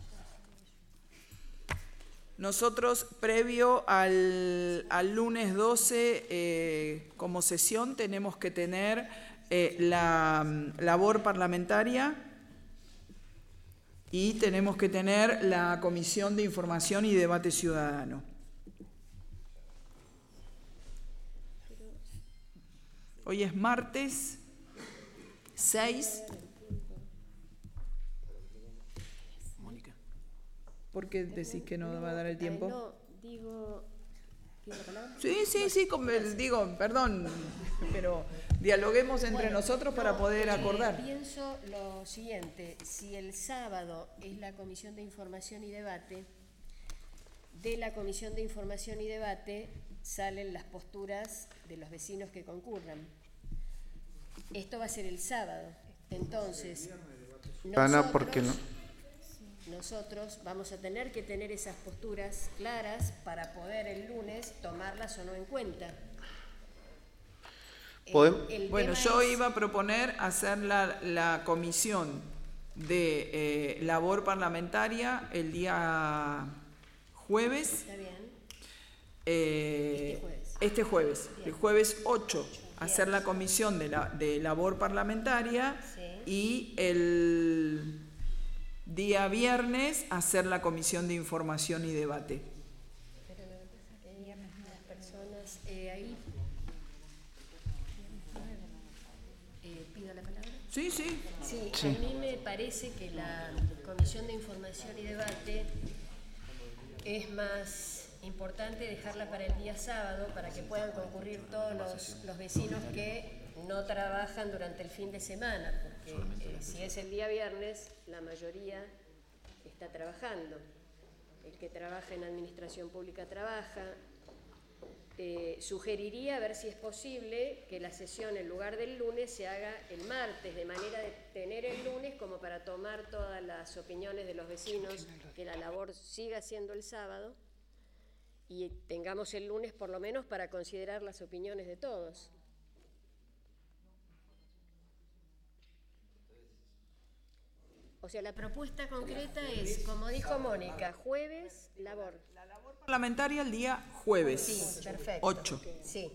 Nosotros, previo al, al lunes doce, eh, como sesión, tenemos que tener eh, la um, labor parlamentaria y tenemos que tener la Comisión de Información y Debate Ciudadano. Hoy es martes seis. ¿Por qué decís que no va a dar el tiempo? No, digo... ¿Pido la palabra? Sí, sí, sí, con, digo, perdón, pero dialoguemos entre bueno, nosotros para no, poder eh, acordar. Pienso lo siguiente, si el sábado es la Comisión de Información y Debate, de la Comisión de Información y Debate salen las posturas de los vecinos que concurran. Esto va a ser el sábado, entonces... Ana, ¿por qué no? Nosotros vamos a tener que tener esas posturas claras para poder el lunes tomarlas o no en cuenta. El, el bueno, yo es... iba a proponer hacer la, la comisión de eh, labor parlamentaria el día jueves. Está bien. Eh, este jueves. Este jueves, el jueves ocho, bien. Hacer la comisión de, la, de labor parlamentaria, sí. Y el... día viernes, hacer la Comisión de Información y Debate. Pero lo que pasa es que viernes las personas eh, ahí... Eh, ¿Pido la palabra? Sí, sí. Sí, sí. A mí me parece que la Comisión de Información y Debate es más importante dejarla para el día sábado para que puedan concurrir todos los, los vecinos que no trabajan durante el fin de semana, porque eh, si es el día viernes, la mayoría está trabajando. El que trabaja en administración pública trabaja. Eh, sugeriría a ver si es posible que la sesión en lugar del lunes se haga el martes, de manera de tener el lunes como para tomar todas las opiniones de los vecinos, que la labor siga siendo el sábado y tengamos el lunes por lo menos para considerar las opiniones de todos. O sea, la propuesta concreta es, como dijo Mónica, jueves, labor. La labor parlamentaria el día jueves. Sí, perfecto. ocho. Sí.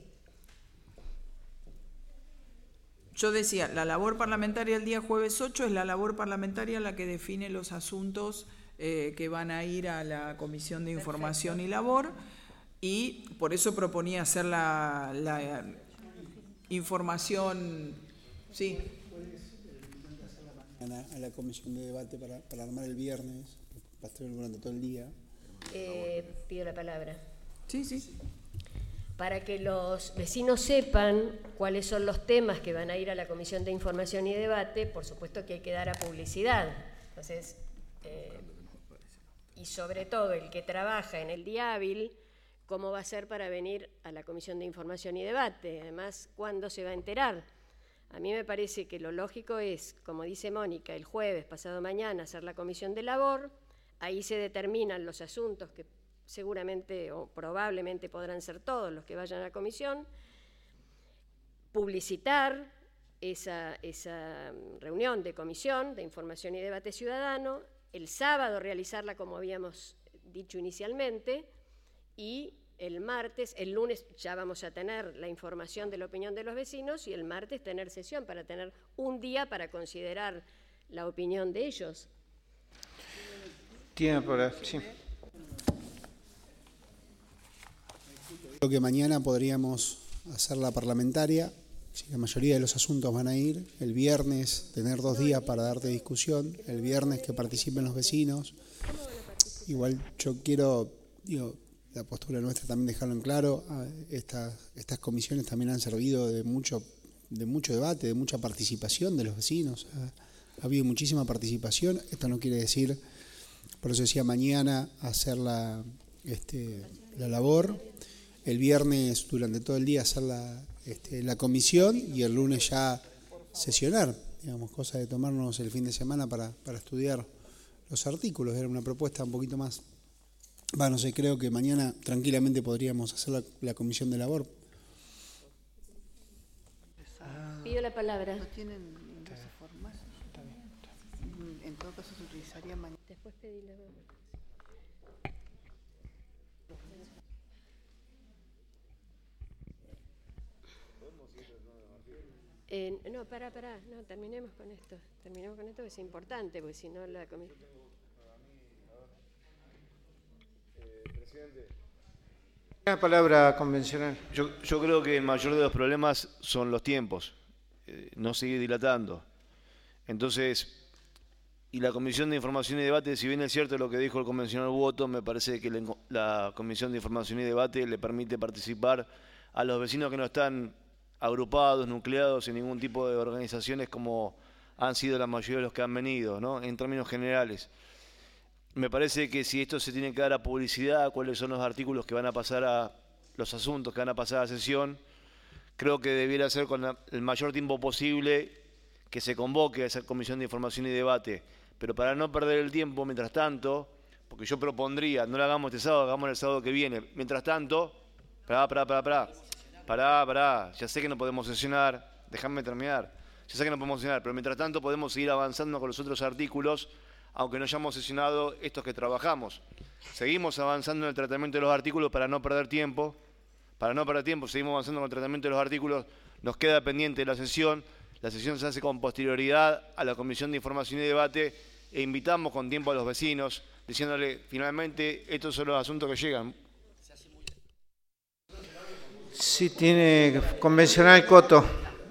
Yo decía, la labor parlamentaria el día jueves ocho es la labor parlamentaria la que define los asuntos eh, que van a ir a la Comisión de Información perfecto. Y Labor, y por eso proponía hacer la, la información, sí. A la comisión de debate para, para armar el viernes, va a estar durante todo el día. Eh, pido la palabra. Sí, sí. Para que los vecinos sepan cuáles son los temas que van a ir a la Comisión de Información y Debate, por supuesto que hay que dar a publicidad. Entonces, eh, y sobre todo el que trabaja en el día hábil, ¿cómo va a ser para venir a la Comisión de Información y Debate? Además, ¿cuándo se va a enterar? A mí me parece que lo lógico es, como dice Mónica, el jueves, pasado mañana, hacer la comisión de labor, ahí se determinan los asuntos que seguramente o probablemente podrán ser todos los que vayan a la comisión, publicitar esa, esa reunión de comisión de información y debate ciudadano, el sábado realizarla como habíamos dicho inicialmente y el martes, el lunes ya vamos a tener la información de la opinión de los vecinos y el martes tener sesión para tener un día para considerar la opinión de ellos. Tiene por ahí, sí. Creo que mañana podríamos hacer la parlamentaria, si la mayoría de los asuntos van a ir, el viernes tener dos días para darte discusión, el viernes que participen los vecinos igual yo quiero, digo, la postura nuestra también dejarlo en claro. Estas, estas comisiones también han servido de mucho, de mucho debate, de mucha participación de los vecinos. Ha, ha habido muchísima participación. Esto no quiere decir, por eso decía mañana, hacer la, este, la labor. El viernes durante todo el día hacer la, este, la comisión y el lunes ya sesionar, digamos, cosa de tomarnos el fin de semana para, para estudiar los artículos. Era una propuesta un poquito más, bueno, no sé, creo que mañana tranquilamente podríamos hacer la, la comisión de labor. Pido la palabra. ¿No tienen ingreso formal? En todo caso se utilizaría mañana. Después pedí la palabra. Eh, no, pará, pará, no, terminemos con esto. Terminemos con esto que es importante, porque si no la comisión. Una palabra convencional. Yo, yo creo que el mayor de los problemas son los tiempos, eh, no seguir dilatando. Entonces, y la Comisión de Información y Debate, si bien es cierto lo que dijo el convencional Voto, me parece que la, la Comisión de Información y Debate le permite participar a los vecinos que no están agrupados, nucleados en ningún tipo de organizaciones como han sido la mayoría de los que han venido, ¿no? En términos generales. Me parece que si esto se tiene que dar a publicidad, cuáles son los artículos que van a pasar a los asuntos que van a pasar a sesión, creo que debiera ser con la, el mayor tiempo posible que se convoque a esa Comisión de Información y Debate. Pero para no perder el tiempo, mientras tanto, porque yo propondría, no lo hagamos este sábado, hagamos el sábado que viene. Mientras tanto, pará, pará, pará, pará, pará, pará, ya sé que no podemos sesionar, déjame terminar, ya sé que no podemos sesionar, pero mientras tanto podemos seguir avanzando con los otros artículos, aunque no hayamos sesionado estos que trabajamos. Seguimos avanzando en el tratamiento de los artículos para no perder tiempo, para no perder tiempo, seguimos avanzando con el tratamiento de los artículos, nos queda pendiente la sesión, la sesión se hace con posterioridad a la Comisión de Información y Debate e invitamos con tiempo a los vecinos, diciéndole, finalmente, estos son los asuntos que llegan. Sí, tiene convencional Coto.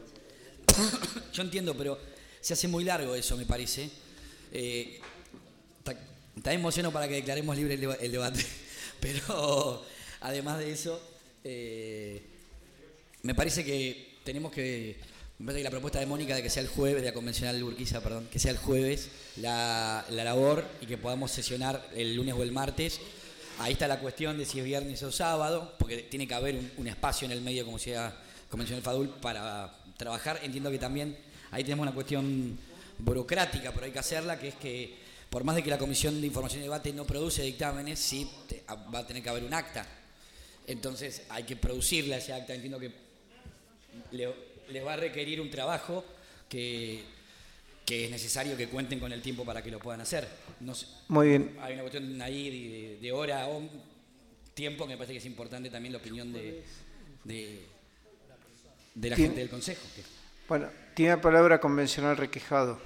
Yo entiendo, pero se hace muy largo eso, me parece. Eh, Está emocionado para que declaremos libre el, deba el debate, pero además de eso, eh, me parece que tenemos que, me parece que la propuesta de Mónica de que sea el jueves, de la convencional Urquiza, perdón, que sea el jueves la, la labor y que podamos sesionar el lunes o el martes. Ahí está la cuestión de si es viernes o sábado, porque tiene que haber un, un espacio en el medio, como sea convencional Fadul, para trabajar. Entiendo que también ahí tenemos una cuestión burocrática, pero hay que hacerla, que es que por más de que la Comisión de Información y Debate no produce dictámenes, sí te, va a tener que haber un acta. Entonces hay que producirle ese acta. Entiendo que le, les va a requerir un trabajo que, que es necesario que cuenten con el tiempo para que lo puedan hacer. No sé, muy bien. Hay una cuestión ahí de, de, de hora o tiempo que me parece que es importante también la opinión de, de, de la Tien, gente del Consejo. Bueno, tiene palabra convencional Requejado.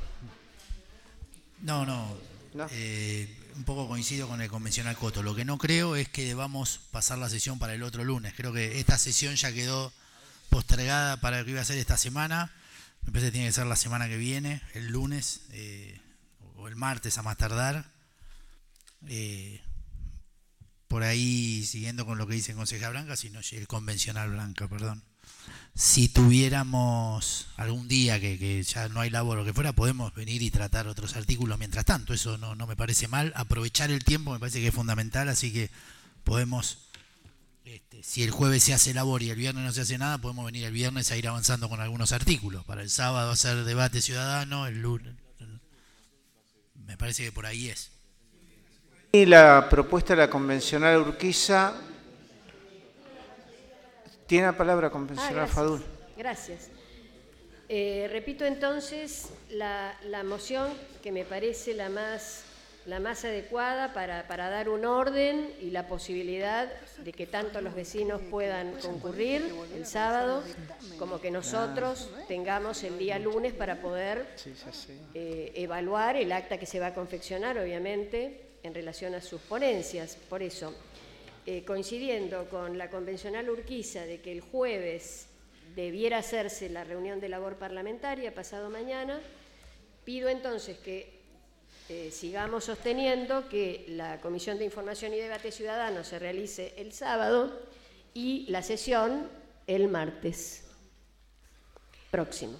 No, no. ¿No? Eh, un poco coincido con el convencional Coto. Lo que no creo es que debamos pasar la sesión para el otro lunes. Creo que esta sesión ya quedó postergada para lo que iba a ser esta semana. Me parece que tiene que ser la semana que viene, el lunes eh, o el martes a más tardar. Eh, por ahí, siguiendo con lo que dice Concejal Blanca, si no, el convencional Blanca, perdón. Si tuviéramos algún día que, que ya no hay labor o lo que fuera, podemos venir y tratar otros artículos mientras tanto. Eso no, no me parece mal. Aprovechar el tiempo me parece que es fundamental, así que podemos, este, si el jueves se hace labor y el viernes no se hace nada, podemos venir el viernes a ir avanzando con algunos artículos. Para el sábado hacer debate ciudadano, el lunes. Me parece que por ahí es. Y la propuesta de la convencional Urquiza. Tiene la palabra convencional ah, gracias, Fadul. Gracias. Eh, repito entonces la, la moción que me parece la más, la más adecuada para, para dar un orden y la posibilidad de que tanto los vecinos puedan concurrir el sábado como que nosotros tengamos el día lunes para poder eh, evaluar el acta que se va a confeccionar, obviamente, en relación a sus ponencias. Por eso, Eh, coincidiendo con la convencional Urquiza de que el jueves debiera hacerse la reunión de labor parlamentaria pasado mañana, pido entonces que eh, sigamos sosteniendo que la Comisión de Información y Debate Ciudadano se realice el sábado y la sesión el martes próximo.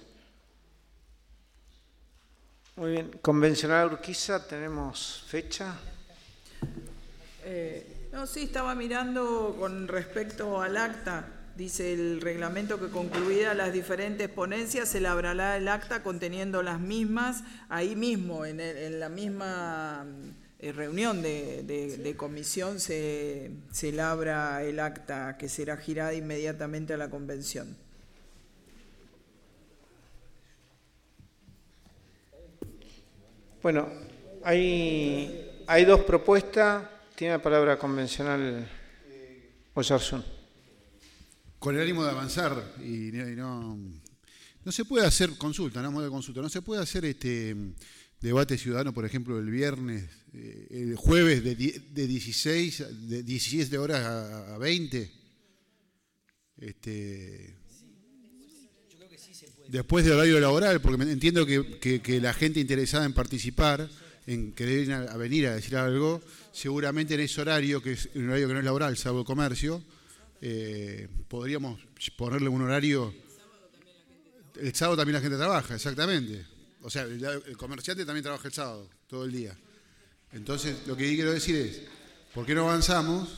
Muy bien. Convencional Urquiza, ¿tenemos fecha? Eh, no, sí, estaba mirando con respecto al acta. Dice el reglamento que concluidas las diferentes ponencias se elaborará el acta conteniendo las mismas ahí mismo, en, el, en la misma eh, reunión de, de, de comisión se, se labra el acta que será girada inmediatamente a la convención. Bueno, hay, hay dos propuestas. Tiene la palabra convencional Oyarzún. Con el ánimo de avanzar y, y no, no se puede hacer consulta, no modo de consulta, no se puede hacer este debate ciudadano, por ejemplo, el viernes, eh, el jueves de, de dieciséis, de diecisiete horas a, a veinte. Este, después del horario laboral, porque entiendo que, que, que la gente interesada en participar, en querer a, a venir a decir algo, seguramente en ese horario, que es un horario que no es laboral, salvo el comercio, Eh, podríamos ponerle un horario. El sábado también la gente trabaja, exactamente. O sea, el, el comerciante también trabaja el sábado, todo el día. Entonces, lo que quiero decir es, ¿por qué no avanzamos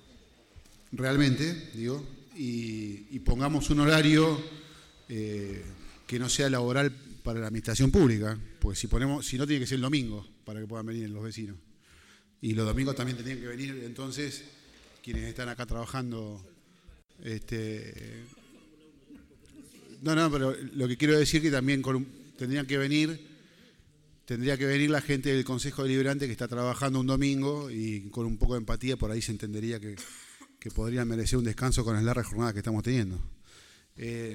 realmente, digo, y, y pongamos un horario eh, que no sea laboral para la administración pública? Pues si ponemos, si no tiene que ser el domingo para que puedan venir los vecinos. Y los domingos también tendrían que venir, entonces, quienes están acá trabajando. Este, no, no, pero lo que quiero decir que también con un, tendrían que venir, tendría que venir la gente del Consejo Deliberante que está trabajando un domingo y con un poco de empatía por ahí se entendería que, que podrían merecer un descanso con las largas jornadas que estamos teniendo. Eh,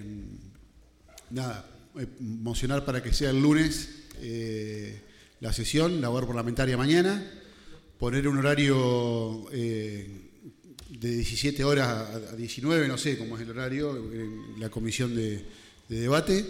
nada, mocionar para que sea el lunes eh, la sesión, labor parlamentaria mañana, poner un horario eh, de diecisiete horas a diecinueve, no sé cómo es el horario, en la comisión de, de debate,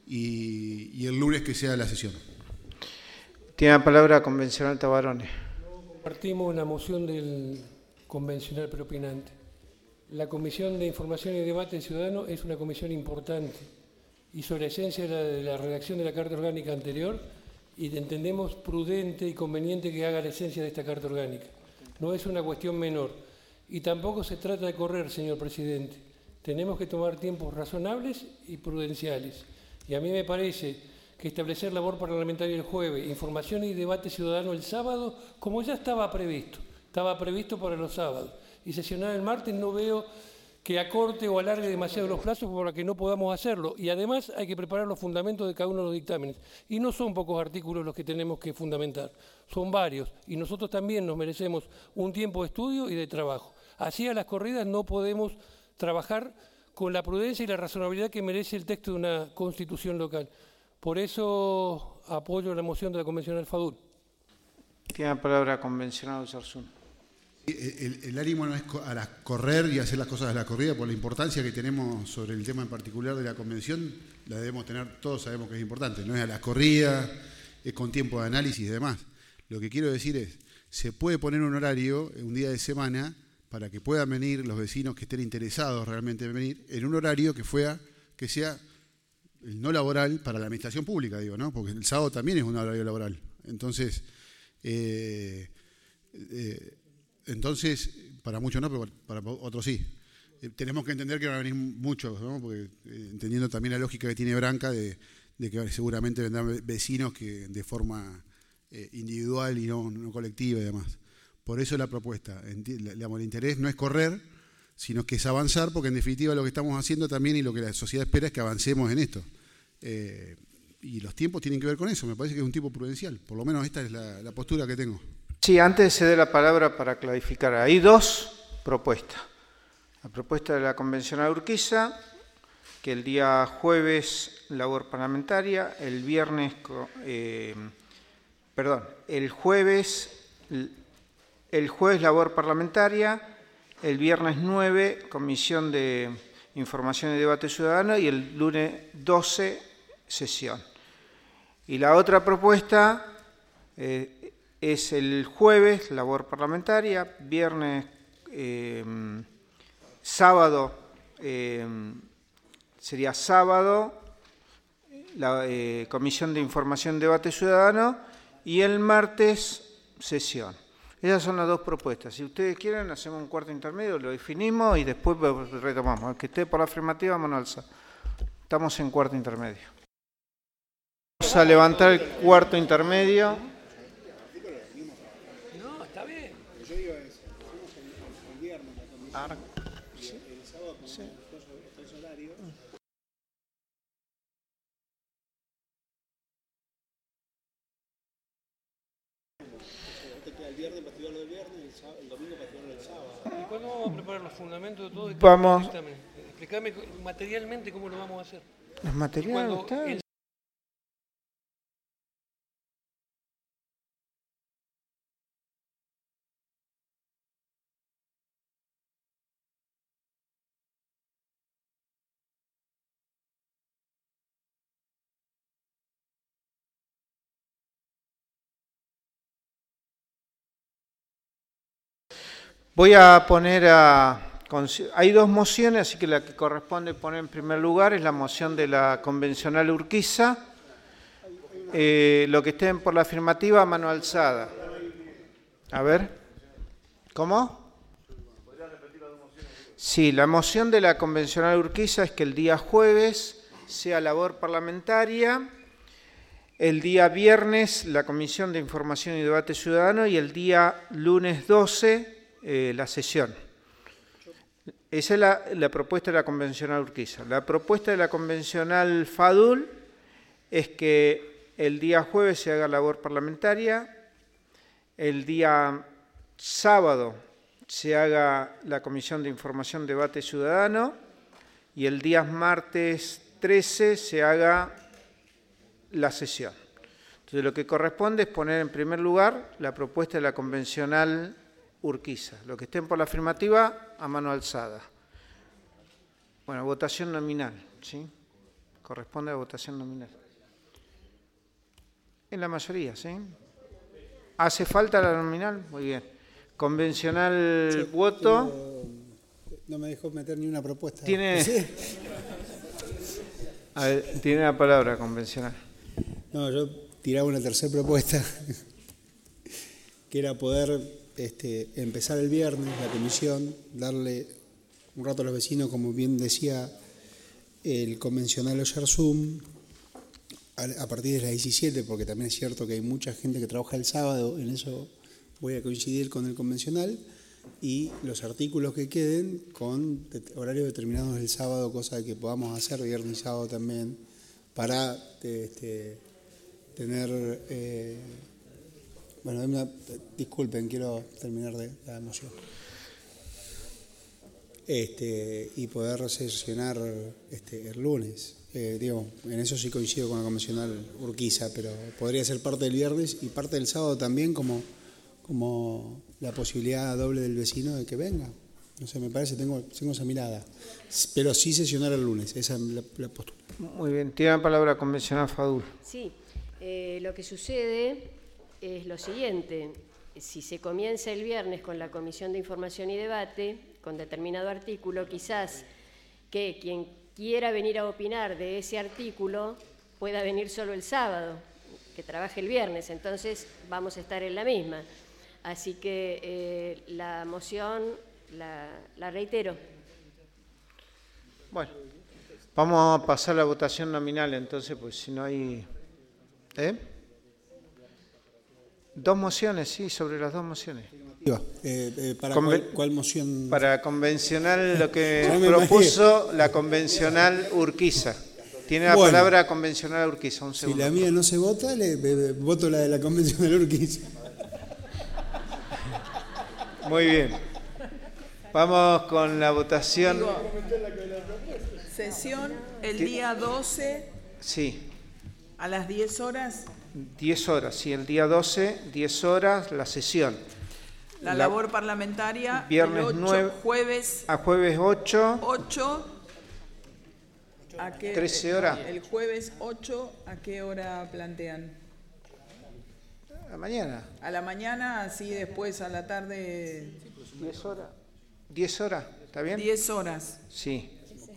y, y el lunes que sea la sesión. Tiene la palabra convencional Tabarone. Compartimos la moción del convencional propinante. La Comisión de Información y Debate Ciudadano es una comisión importante, hizo la esencia de la, de la redacción de la Carta Orgánica anterior y entendemos prudente y conveniente que haga la esencia de esta Carta Orgánica. No es una cuestión menor. Y tampoco se trata de correr, señor presidente. Tenemos que tomar tiempos razonables y prudenciales. Y a mí me parece que establecer labor parlamentaria el jueves, información y debate ciudadano el sábado, como ya estaba previsto, estaba previsto para los sábados. Y sesionar el martes no veo que acorte o alargue demasiado los plazos por que no podamos hacerlo. Y además hay que preparar los fundamentos de cada uno de los dictámenes. Y no son pocos artículos los que tenemos que fundamentar, son varios. Y nosotros también nos merecemos un tiempo de estudio y de trabajo. Así a las corridas no podemos trabajar con la prudencia y la razonabilidad que merece el texto de una constitución local. Por eso apoyo la moción de la convencional Fadul. Tiene la palabra convencional Oyarzún. El, el ánimo no es a las correr y hacer las cosas a la corrida, por la importancia que tenemos sobre el tema en particular de la convención, la debemos tener, todos sabemos que es importante, no es a las corridas, es con tiempo de análisis y demás. Lo que quiero decir es, se puede poner un horario, un día de semana, para que puedan venir los vecinos que estén interesados realmente en venir, en un horario que, fuera, que sea el no laboral para la administración pública, digo, ¿no? Porque el sábado también es un horario laboral. Entonces, eh, eh, entonces para muchos no, pero para otros sí. Eh, tenemos que entender que van a venir muchos, ¿no? Porque eh, entendiendo también la lógica que tiene Branca de, de que seguramente vendrán vecinos que de forma eh, individual y no, no colectiva y demás. Por eso la propuesta, el interés no es correr, sino que es avanzar, porque en definitiva lo que estamos haciendo también y lo que la sociedad espera es que avancemos en esto. Eh, y los tiempos tienen que ver con eso, me parece que es un tiempo prudencial, por lo menos esta es la, la postura que tengo. Sí, antes de ceder la palabra para clarificar, hay dos propuestas. La propuesta de la convencional Urquiza, que el día jueves labor parlamentaria, el viernes, eh, perdón, el jueves... El jueves labor parlamentaria, el viernes nueve comisión de información y debate ciudadano y el lunes doce sesión. Y la otra propuesta Eh, es el jueves, labor parlamentaria, viernes, eh, sábado, eh, sería sábado, la eh, Comisión de Información y Debate Ciudadano, y el martes, sesión. Esas son las dos propuestas. Si ustedes quieren, hacemos un cuarto intermedio, lo definimos y después retomamos. El que esté por la afirmativa, mano alza. Estamos en cuarto intermedio. Vamos a levantar el cuarto intermedio. No, está bien. Yo digo es, hacemos el, el viernes la comisión, sí. El sábado con sí. tres horarios. Te queda el viernes para estudiarlo del viernes y el, sábado, el domingo para estudiarlo del sábado. ¿Y cuándo vamos a preparar los fundamentos de todo esto? Vamos. Explícame materialmente cómo lo vamos a hacer. Los materiales están. El... Voy a poner a... Hay dos mociones, así que la que corresponde poner en primer lugar es la moción de la convencional Urquiza. Eh, lo que estén por la afirmativa, mano alzada. A ver. ¿Cómo? Sí, la moción de la convencional Urquiza es que el día jueves sea labor parlamentaria, el día viernes la Comisión de Información y Debate Ciudadano y el día lunes doce eh, la sesión. Esa es la, la propuesta de la convencional Urquiza. La propuesta de la convencional Fadul es que el día jueves se haga labor parlamentaria, el día sábado se haga la Comisión de Información, Debate Ciudadano y el día martes trece se haga la sesión. Entonces, lo que corresponde es poner en primer lugar la propuesta de la convencional Urquiza. Los que estén por la afirmativa, a mano alzada. Bueno, votación nominal, ¿sí? Corresponde a votación nominal. En la mayoría, ¿sí? ¿Hace falta la nominal? Muy bien. Convencional sí, voto. Pero no me dejó meter ni una propuesta. Tiene, ¿Sí? A ver, tiene la palabra convencional. No, yo tiraba una tercera propuesta, que era poder este, empezar el viernes la comisión, darle un rato a los vecinos, como bien decía el convencional Oyarzún, a, a partir de las diecisiete, porque también es cierto que hay mucha gente que trabaja el sábado, en eso voy a coincidir con el convencional, y los artículos que queden con horarios determinados el sábado, cosa que podamos hacer viernes y sábado también, para este, tener... Eh, bueno, una, disculpen, quiero terminar de la moción. Este, y poder sesionar este, el lunes. Eh, digo, en eso sí coincido con la convencional Urquiza, pero podría ser parte del viernes y parte del sábado también como... como la posibilidad doble del vecino de que venga. No sé, me parece, tengo, tengo esa mirada. Pero sí sesionar el lunes, esa es la, la postura. Muy bien, tiene la palabra convencional Fadul. Sí, eh, lo que sucede es lo siguiente. Si se comienza el viernes con la Comisión de Información y Debate, con determinado artículo, quizás que quien quiera venir a opinar de ese artículo pueda venir solo el sábado, que trabaje el viernes, entonces vamos a estar en la misma. Así que eh, la moción la, la reitero. Bueno, vamos a pasar a la votación nominal entonces, pues si no hay... ¿Eh? Dos mociones, sí, sobre las dos mociones. Eh, eh, ¿Para Conven cuál, cuál moción? Para convencional, lo que propuso la convencional Urquiza. Tiene la bueno, palabra convencional Urquiza, un segundo. Si la mía no se vota, le, le voto la de la convencional Urquiza. Muy bien. Vamos con la votación. Digo, sesión el día doce. Sí. A las diez horas. diez horas, sí, el día doce, diez horas, la sesión. La, la labor parlamentaria. Viernes ocho, nueve. Jueves. A jueves ocho. ocho. ¿A qué, trece horas. El jueves ocho, ¿a qué hora plantean? A la mañana. A la mañana, así después a la tarde. ¿Diez horas? ¿Diez horas? ¿Está bien? Diez horas. Sí.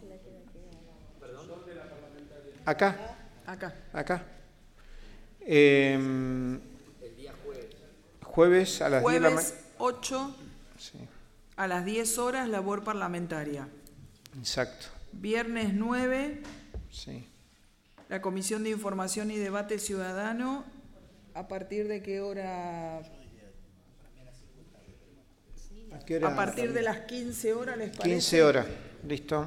¿Acá? Acá. Acá. Eh, el día jueves. Jueves a las diez de la mañana. Jueves ocho, sí. A las diez horas, labor parlamentaria. Exacto. Viernes nueve, sí. La Comisión de Información y Debate Ciudadano. ¿A partir de qué hora? ¿A qué hora? A partir de las quince horas, ¿les parece? quince horas, listo.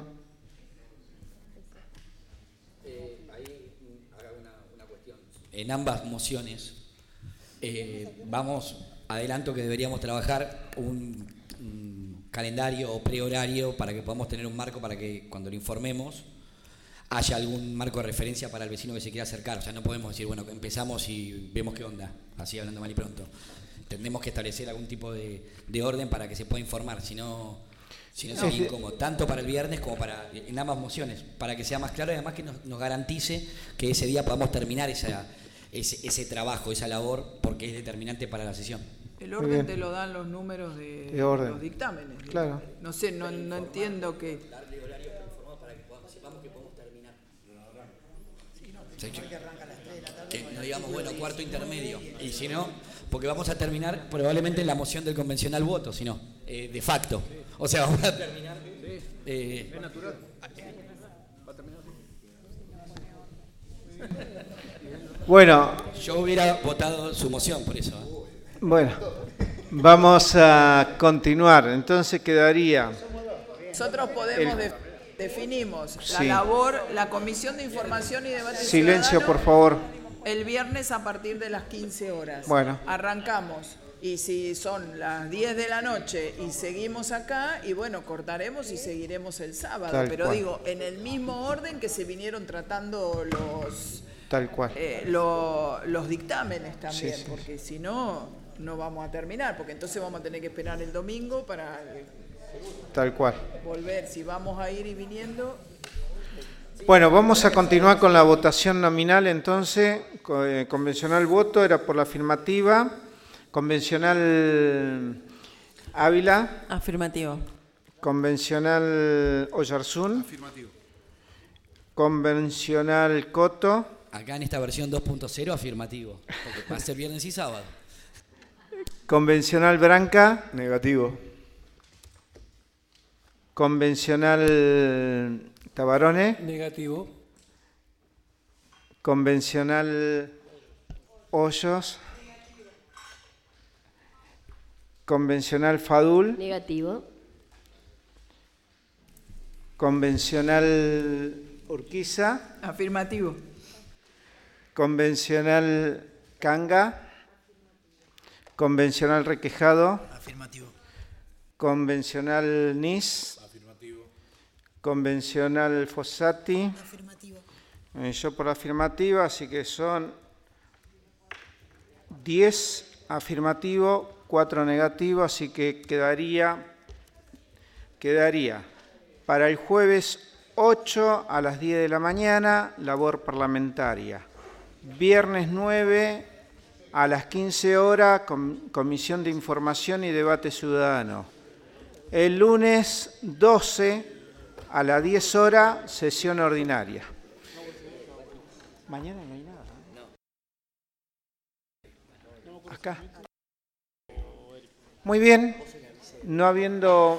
Eh, ahí haga una, una cuestión. En ambas mociones eh, vamos, adelanto que deberíamos trabajar un, un calendario o prehorario para que podamos tener un marco para que cuando lo informemos haya algún marco de referencia para el vecino que se quiera acercar. O sea, no podemos decir, bueno, empezamos y vemos qué onda, así hablando mal y pronto. Tendremos que establecer algún tipo de, de orden para que se pueda informar, si no, si no sería incómodo, tanto para el viernes como para en ambas mociones, para que sea más claro y además que nos, nos garantice que ese día podamos terminar esa, ese, ese trabajo, esa labor, porque es determinante para la sesión. El orden te lo dan los números de, de orden. los dictámenes. Claro. No sé, no, no entiendo que... Que no digamos, bueno, cuarto intermedio. Y si no, porque vamos a terminar probablemente en la moción del convencional voto, si no, eh, de facto. O sea, vamos a terminar. Eh, es natural. Bueno. Yo hubiera votado su moción por eso. ¿eh? Bueno, vamos a continuar. Entonces quedaría. Nosotros podemos. El... De... Definimos la sí. labor, la Comisión de Información y Debate Silencio, Ciudadano, por favor. El viernes a partir de las quince horas. Bueno. Arrancamos. Y si son las diez de la noche y seguimos acá, y bueno, cortaremos y seguiremos el sábado. Tal Pero cual. digo, en el mismo orden que se vinieron tratando los, Tal cual. eh, lo, los dictámenes también, Sí, sí, porque si no, no vamos a terminar, porque entonces vamos a tener que esperar el domingo para... Tal cual. Volver, si vamos a ir y viniendo. Bueno, vamos a continuar con la votación nominal entonces. Convencional voto era por la afirmativa. Convencional Ávila. Afirmativo. Convencional Oyarzún. Afirmativo. Convencional Coto. Acá en esta versión dos punto cero, afirmativo. Porque va a ser viernes y sábado. Convencional Branca. Negativo. Convencional Tabarone. Negativo. Convencional Hoyos. Convencional Fadul. Negativo. Convencional Urquiza. Afirmativo. Convencional Canga. Convencional Requejado. Afirmativo. Convencional Nis. Afirmativo. Convencional Fossati. Afirmativo. Eh, yo por afirmativa, así que son diez afirmativo, cuatro negativo, así que quedaría, quedaría para el jueves ocho a las diez de la mañana, labor parlamentaria. Viernes nueve a las quince horas, com- Comisión de Información y Debate Ciudadano. El lunes doce a las diez horas, sesión ordinaria. Mañana no hay nada. Acá. Muy bien. No habiendo,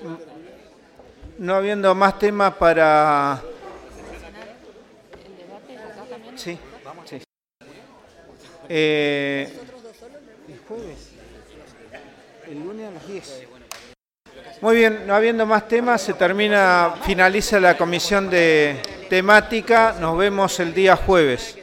no habiendo más temas para... Sí, sí. Eh, el jueves. El lunes a las diez. Muy bien, no habiendo más temas, se termina, finaliza la comisión de temática. Nos vemos el día jueves.